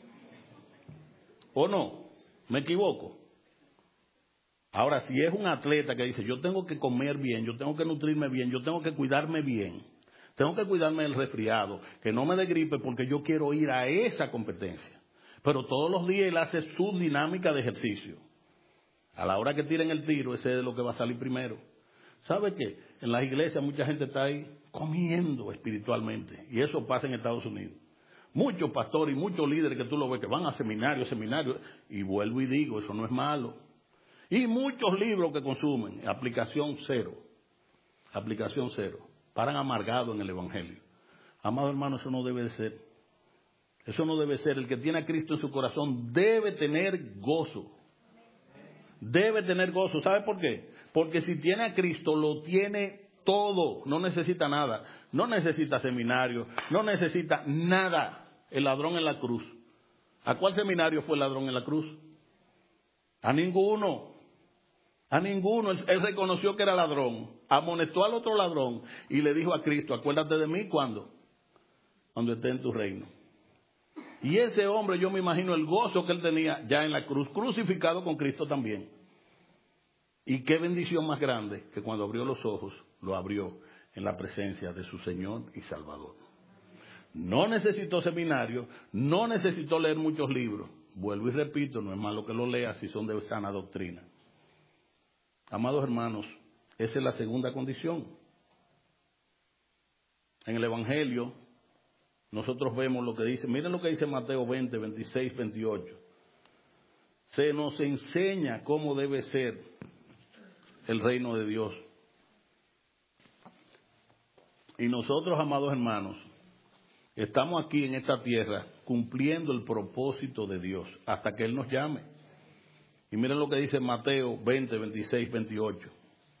¿O no? ¿Me equivoco? Ahora, si es un atleta que dice, yo tengo que comer bien, yo tengo que nutrirme bien, yo tengo que cuidarme bien, tengo que cuidarme del resfriado, que no me dé gripe porque yo quiero ir a esa competencia. Pero todos los días él hace su dinámica de ejercicio. A la hora que tiren el tiro, ese es lo que va a salir primero. ¿Sabe qué? En las iglesias mucha gente está ahí comiendo espiritualmente. Y eso pasa en Estados Unidos. Muchos pastores y muchos líderes que tú lo ves que van a seminarios. Y vuelvo y digo, eso no es malo. Y muchos libros que consumen, aplicación cero. Aplicación cero. Paran amargados en el evangelio. Amado hermano, eso no debe de ser. Eso no debe ser. El que tiene a Cristo en su corazón debe tener gozo. Debe tener gozo. ¿Sabe por qué? Porque si tiene a Cristo, lo tiene todo. No necesita nada. No necesita seminario. No necesita nada. El ladrón en la cruz. ¿A cuál seminario fue el ladrón en la cruz? A ninguno. A ninguno. Él reconoció que era ladrón. Amonestó al otro ladrón y le dijo a Cristo, acuérdate de mí cuando esté en tu reino. Y ese hombre, yo me imagino el gozo que él tenía ya en la cruz, crucificado con Cristo también. Y qué bendición más grande que cuando abrió los ojos, lo abrió en la presencia de su Señor y Salvador. No necesitó seminario, no necesitó leer muchos libros. Vuelvo y repito, no es malo que lo lea si son de sana doctrina. Amados hermanos, esa es la segunda condición. En el Evangelio, nosotros vemos lo que dice, miren lo que dice Mateo 20, 26, 28. Se nos enseña cómo debe ser el reino de Dios. Y nosotros, amados hermanos, estamos aquí en esta tierra cumpliendo el propósito de Dios hasta que Él nos llame. Y miren lo que dice Mateo 20, 26, 28.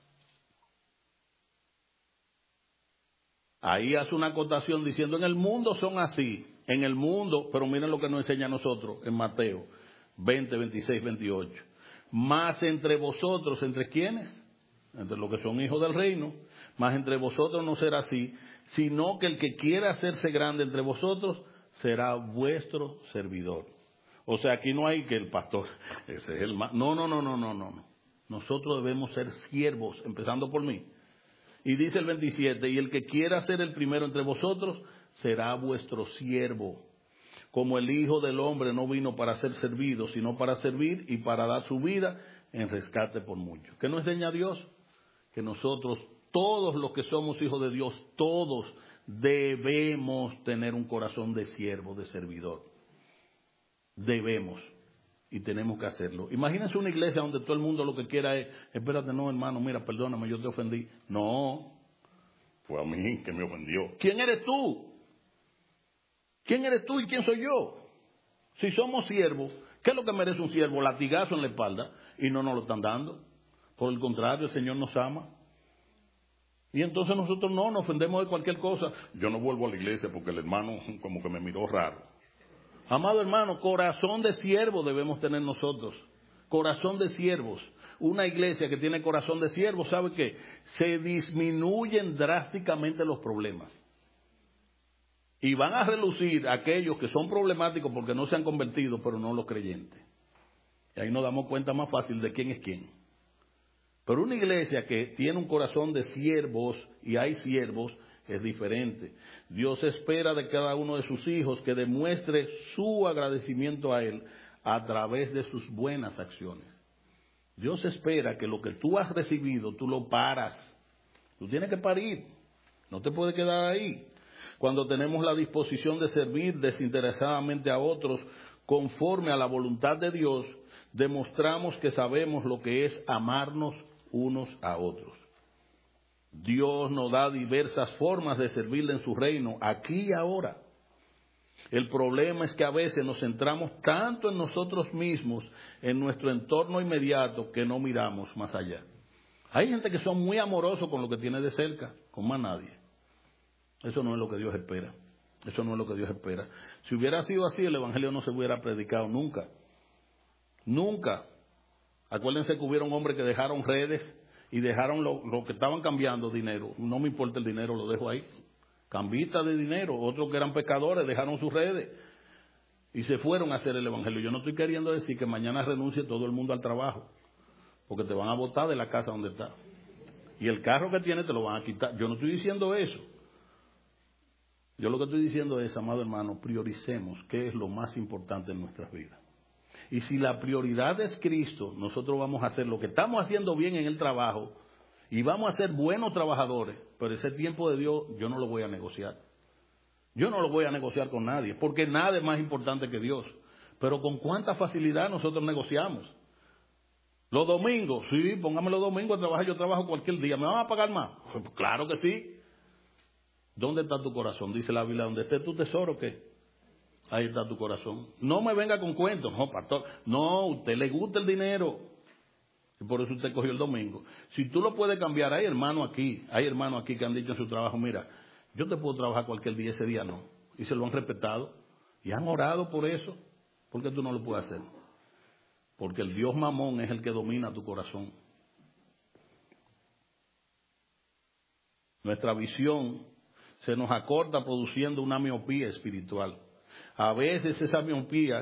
Ahí hace una acotación diciendo, en el mundo son así, en el mundo, pero miren lo que nos enseña a nosotros en Mateo 20, 26, 28. Más entre vosotros, ¿entre quiénes? Entre los que son hijos del reino. Más entre vosotros no será así, sino que el que quiera hacerse grande entre vosotros será vuestro servidor. O sea, aquí no hay que el pastor, ese es el más. No. Nosotros debemos ser siervos, empezando por mí. Y dice el 27, y el que quiera ser el primero entre vosotros será vuestro siervo. Como el Hijo del Hombre no vino para ser servido, sino para servir y para dar su vida en rescate por muchos. ¿Qué nos enseña Dios? Que nosotros, todos los que somos hijos de Dios, todos debemos tener un corazón de siervo, de servidor. Debemos. Y tenemos que hacerlo. Imagínense una iglesia donde todo el mundo lo que quiera es, espérate, no hermano, mira, perdóname, yo te ofendí. No, fue a mí que me ofendió. ¿Quién eres tú? ¿Quién eres tú y quién soy yo? Si somos siervos, ¿qué es lo que merece un siervo? Latigazo en la espalda, y no nos lo están dando. Por el contrario, el Señor nos ama. Y entonces nosotros no nos ofendemos de cualquier cosa. Yo no vuelvo a la iglesia porque el hermano como que me miró raro. Amado hermano, corazón de siervo debemos tener nosotros. Corazón de siervos. Una iglesia que tiene corazón de siervo, ¿sabe qué? Se disminuyen drásticamente los problemas. Y van a relucir aquellos que son problemáticos porque no se han convertido, pero no los creyentes. Y ahí nos damos cuenta más fácil de quién es quién. Pero una iglesia que tiene un corazón de siervos, y hay siervos, es diferente. Dios espera de cada uno de sus hijos que demuestre su agradecimiento a Él a través de sus buenas acciones. Dios espera que lo que tú has recibido, tú lo paras. Tú tienes que parir, no te puedes quedar ahí. Cuando tenemos la disposición de servir desinteresadamente a otros conforme a la voluntad de Dios, demostramos que sabemos lo que es amarnos unos a otros. Dios nos da diversas formas de servirle en su reino, aquí y ahora. El problema es que a veces nos centramos tanto en nosotros mismos, en nuestro entorno inmediato, que no miramos más allá. Hay gente que son muy amorosos con lo que tiene de cerca, con más nadie. Eso no es lo que Dios espera. Eso no es lo que Dios espera. Si hubiera sido así, el evangelio no se hubiera predicado nunca. Nunca. Acuérdense que hubieron hombres que dejaron redes y dejaron lo que estaban cambiando dinero. No me importa el dinero, lo dejo ahí. Cambistas de dinero. Otros que eran pescadores dejaron sus redes y se fueron a hacer el evangelio. Yo no estoy queriendo decir que mañana renuncie todo el mundo al trabajo, porque te van a botar de la casa donde está. Y el carro que tienes te lo van a quitar. Yo no estoy diciendo eso. Yo lo que estoy diciendo es, amado hermano, prioricemos qué es lo más importante en nuestras vidas. Y si la prioridad es Cristo, nosotros vamos a hacer lo que estamos haciendo bien en el trabajo y vamos a ser buenos trabajadores, pero ese tiempo de Dios yo no lo voy a negociar. Yo no lo voy a negociar con nadie, porque nada es más importante que Dios. Pero con cuánta facilidad nosotros negociamos. Los domingos, sí, póngame los domingos a trabajar, yo trabajo cualquier día, ¿me van a pagar más? Pues claro que sí. ¿Dónde está tu corazón? Dice la Biblia, ¿dónde esté tu tesoro qué? Ahí está tu corazón. No me venga con cuentos, no, pastor. No, a usted le gusta el dinero. Y por eso usted cogió el domingo. Si tú lo puedes cambiar, hay hermanos aquí que han dicho en su trabajo, mira, yo te puedo trabajar cualquier día, ese día no. Y se lo han respetado. Y han orado por eso. ¿Por qué tú no lo puedes hacer? Porque el Dios Mamón es el que domina tu corazón. Nuestra visión se nos acorta produciendo una miopía espiritual. A veces esa miopía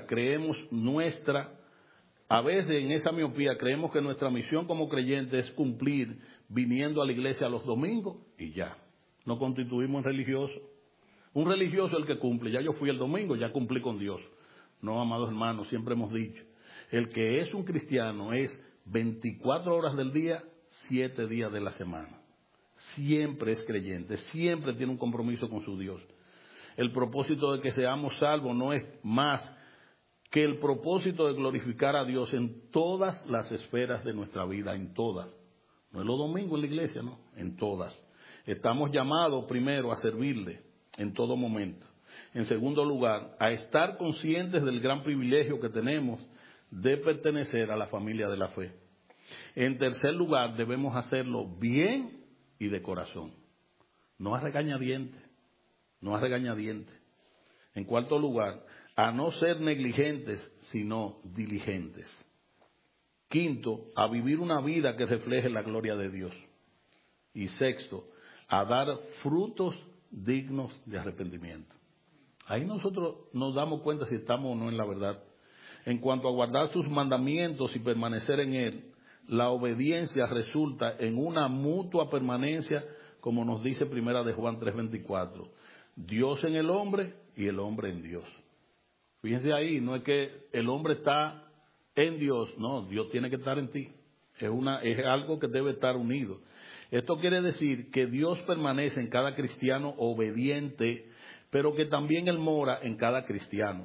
en esa miopía creemos que nuestra misión como creyentes es cumplir viniendo a la iglesia los domingos y ya. Nos constituimos en religiosos. Un religioso es el que cumple. Ya yo fui el domingo, ya cumplí con Dios. No, amados hermanos, siempre hemos dicho, el que es un cristiano es 24 horas del día, 7 días de la semana. Siempre es creyente, siempre tiene un compromiso con su Dios. El propósito de que seamos salvos no es más que el propósito de glorificar a Dios en todas las esferas de nuestra vida, en todas. No es los domingos en la iglesia, no, en todas. Estamos llamados primero a servirle en todo momento. En segundo lugar, a estar conscientes del gran privilegio que tenemos de pertenecer a la familia de la fe. En tercer lugar, debemos hacerlo bien y de corazón. No a regañadientes. No a regañadientes. En cuarto lugar, a no ser negligentes, sino diligentes. Quinto, a vivir una vida que refleje la gloria de Dios. Y sexto, a dar frutos dignos de arrepentimiento. Ahí nosotros nos damos cuenta si estamos o no en la verdad. En cuanto a guardar sus mandamientos y permanecer en Él, la obediencia resulta en una mutua permanencia, como nos dice Primera de Juan 3:24. Dios en el hombre y el hombre en Dios. Fíjense ahí, no es que el hombre está en Dios, no, Dios tiene que estar en ti. Es algo que debe estar unido. Esto quiere decir que Dios permanece en cada cristiano obediente, pero que también Él mora en cada cristiano.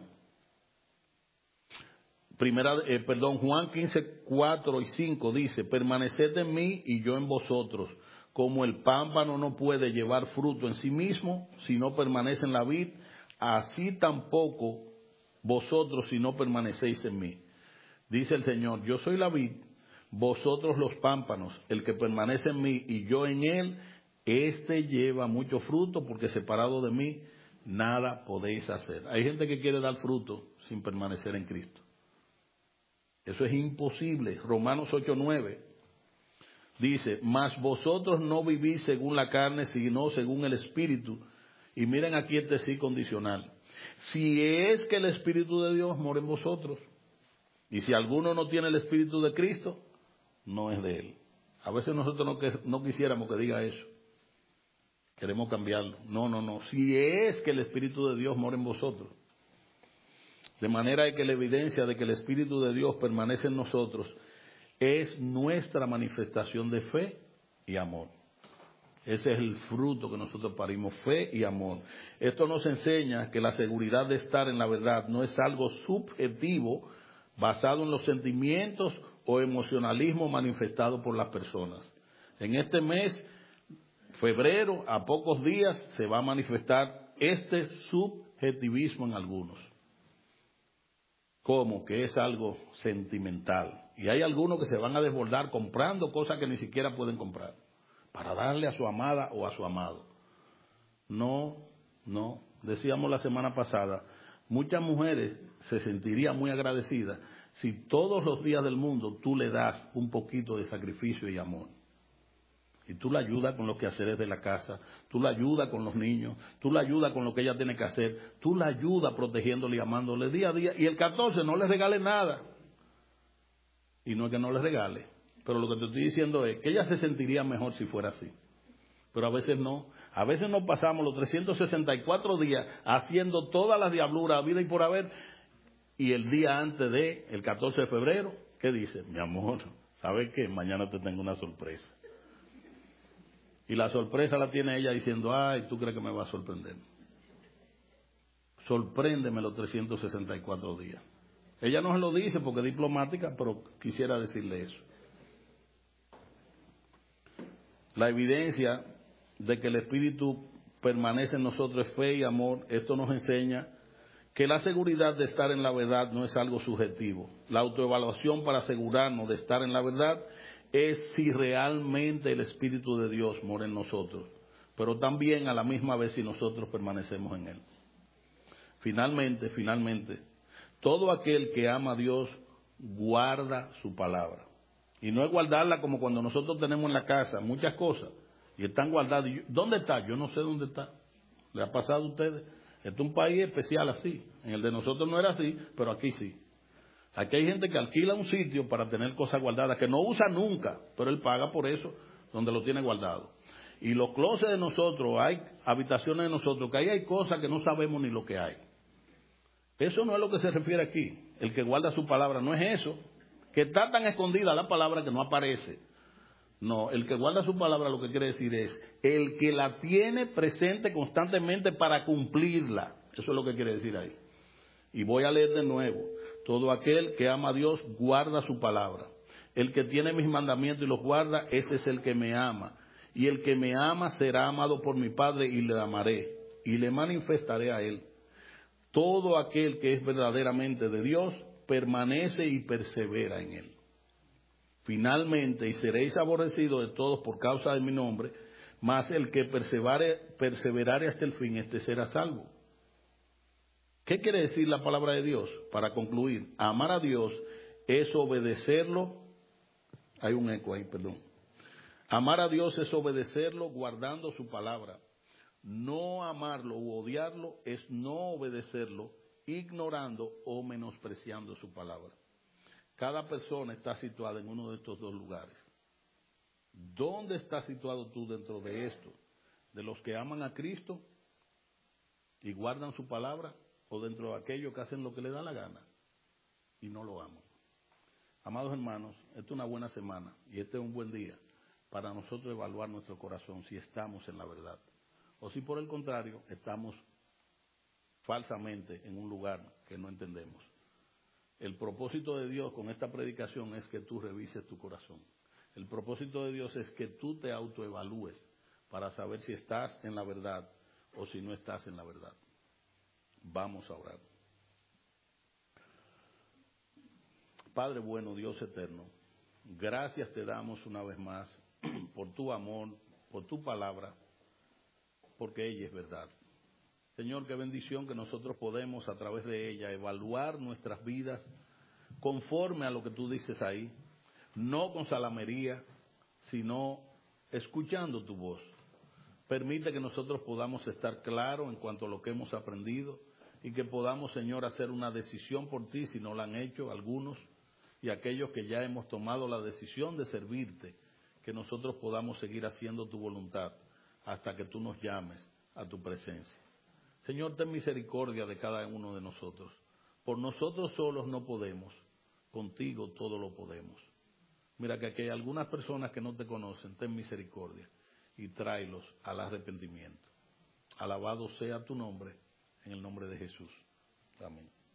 Juan 15:4-5 dice, permaneced en mí y yo en vosotros, como el pámpano no puede llevar fruto en sí mismo si no permanece en la vid, así tampoco vosotros si no permanecéis en mí. Dice el Señor, yo soy la vid, vosotros los pámpanos, el que permanece en mí y yo en él, Este lleva mucho fruto, porque separado de mí nada podéis hacer. Hay gente que quiere dar fruto sin permanecer en Cristo. Eso es imposible. Romanos 8:9 dice, mas vosotros no vivís según la carne, sino según el Espíritu. Y miren aquí este sí condicional. Si es que el Espíritu de Dios mora en vosotros. Y si alguno no tiene el Espíritu de Cristo, no es de él. A veces nosotros no quisiéramos que diga eso. Queremos cambiarlo. No. Si es que el Espíritu de Dios mora en vosotros. De manera que la evidencia de que el Espíritu de Dios permanece en nosotros es nuestra manifestación de fe y amor. Ese es el fruto que nosotros parimos, fe y amor. Esto nos enseña que la seguridad de estar en la verdad no es algo subjetivo basado en los sentimientos o emocionalismo manifestado por las personas. En este mes, febrero, a pocos días, se va a manifestar este subjetivismo en algunos. Como que es algo sentimental. Y hay algunos que se van a desbordar comprando cosas que ni siquiera pueden comprar, para darle a su amada o a su amado. No. Decíamos la semana pasada, muchas mujeres se sentirían muy agradecidas si todos los días del mundo tú le das un poquito de sacrificio y amor. Y tú la ayudas con los quehaceres de la casa, tú la ayudas con los niños, tú la ayudas con lo que ella tiene que hacer, tú la ayudas protegiéndole y amándole día a día. Y el 14 no le regale nada. Y no es que no le regale, pero lo que te estoy diciendo es que ella se sentiría mejor si fuera así. Pero a veces no. A veces nos pasamos los 364 días haciendo todas las diabluras, vida y por haber. Y el día antes de, el 14 de febrero, ¿qué dice? Mi amor, ¿sabes qué? Mañana te tengo una sorpresa. Y la sorpresa la tiene ella diciendo, ay, ¿tú crees que me va a sorprender? Sorpréndeme los 364 días. Ella no se lo dice porque es diplomática, pero quisiera decirle eso. La evidencia de que el Espíritu permanece en nosotros es fe y amor. Esto nos enseña que la seguridad de estar en la verdad no es algo subjetivo. La autoevaluación para asegurarnos de estar en la verdad es si realmente el Espíritu de Dios mora en nosotros, pero también a la misma vez si nosotros permanecemos en Él. Finalmente, todo aquel que ama a Dios guarda su palabra. Y no es guardarla como cuando nosotros tenemos en la casa muchas cosas y están guardadas. ¿Dónde está? Yo no sé dónde está. ¿Le ha pasado a ustedes? Este es un país especial así. En el de nosotros no era así, pero aquí sí. Aquí hay gente que alquila un sitio para tener cosas guardadas que no usa nunca, pero él paga por eso donde lo tiene guardado. Y los closets de nosotros, hay habitaciones de nosotros, que ahí hay cosas que no sabemos ni lo que hay. Eso no es lo que se refiere aquí. El que guarda su palabra no es eso, que está tan escondida la palabra que no aparece. No, el que guarda su palabra lo que quiere decir es el que la tiene presente constantemente para cumplirla. Eso es lo que quiere decir ahí. Y voy a leer de nuevo. Todo aquel que ama a Dios guarda su palabra. El que tiene mis mandamientos y los guarda, ese es el que me ama. Y el que me ama será amado por mi Padre y le amaré y le manifestaré a él. Todo aquel que es verdaderamente de Dios permanece y persevera en él. Finalmente, y seréis aborrecidos de todos por causa de mi nombre, mas el que perseverare hasta el fin, este será salvo. ¿Qué quiere decir la palabra de Dios? Para concluir, amar a Dios es obedecerlo. Hay un eco ahí, perdón. Amar a Dios es obedecerlo guardando su palabra. No amarlo u odiarlo es no obedecerlo, ignorando o menospreciando su palabra. Cada persona está situada en uno de estos dos lugares. ¿Dónde estás situado tú dentro de esto? ¿De los que aman a Cristo y guardan su palabra? ¿O dentro de aquellos que hacen lo que les da la gana y no lo aman? Amados hermanos, esta es una buena semana y este es un buen día para nosotros evaluar nuestro corazón si estamos en la verdad o si por el contrario estamos falsamente en un lugar que no entendemos. El propósito de Dios con esta predicación es que tú revises tu corazón. El propósito de Dios es que tú te autoevalúes para saber si estás en la verdad o si no estás en la verdad. Vamos a orar. Padre bueno, Dios eterno, gracias te damos una vez más por tu amor, por tu palabra, porque ella es verdad. Señor, qué bendición que nosotros podemos a través de ella evaluar nuestras vidas conforme a lo que tú dices ahí, no con salamería, sino escuchando tu voz. Permite que nosotros podamos estar claros en cuanto a lo que hemos aprendido y que podamos, Señor, hacer una decisión por ti si no la han hecho algunos y aquellos que ya hemos tomado la decisión de servirte, que nosotros podamos seguir haciendo tu voluntad hasta que tú nos llames a tu presencia. Señor, ten misericordia de cada uno de nosotros. Por nosotros solos no podemos, contigo todo lo podemos. Mira que aquí hay algunas personas que no te conocen, ten misericordia y tráelos al arrepentimiento. Alabado sea tu nombre, en el nombre de Jesús. Amén.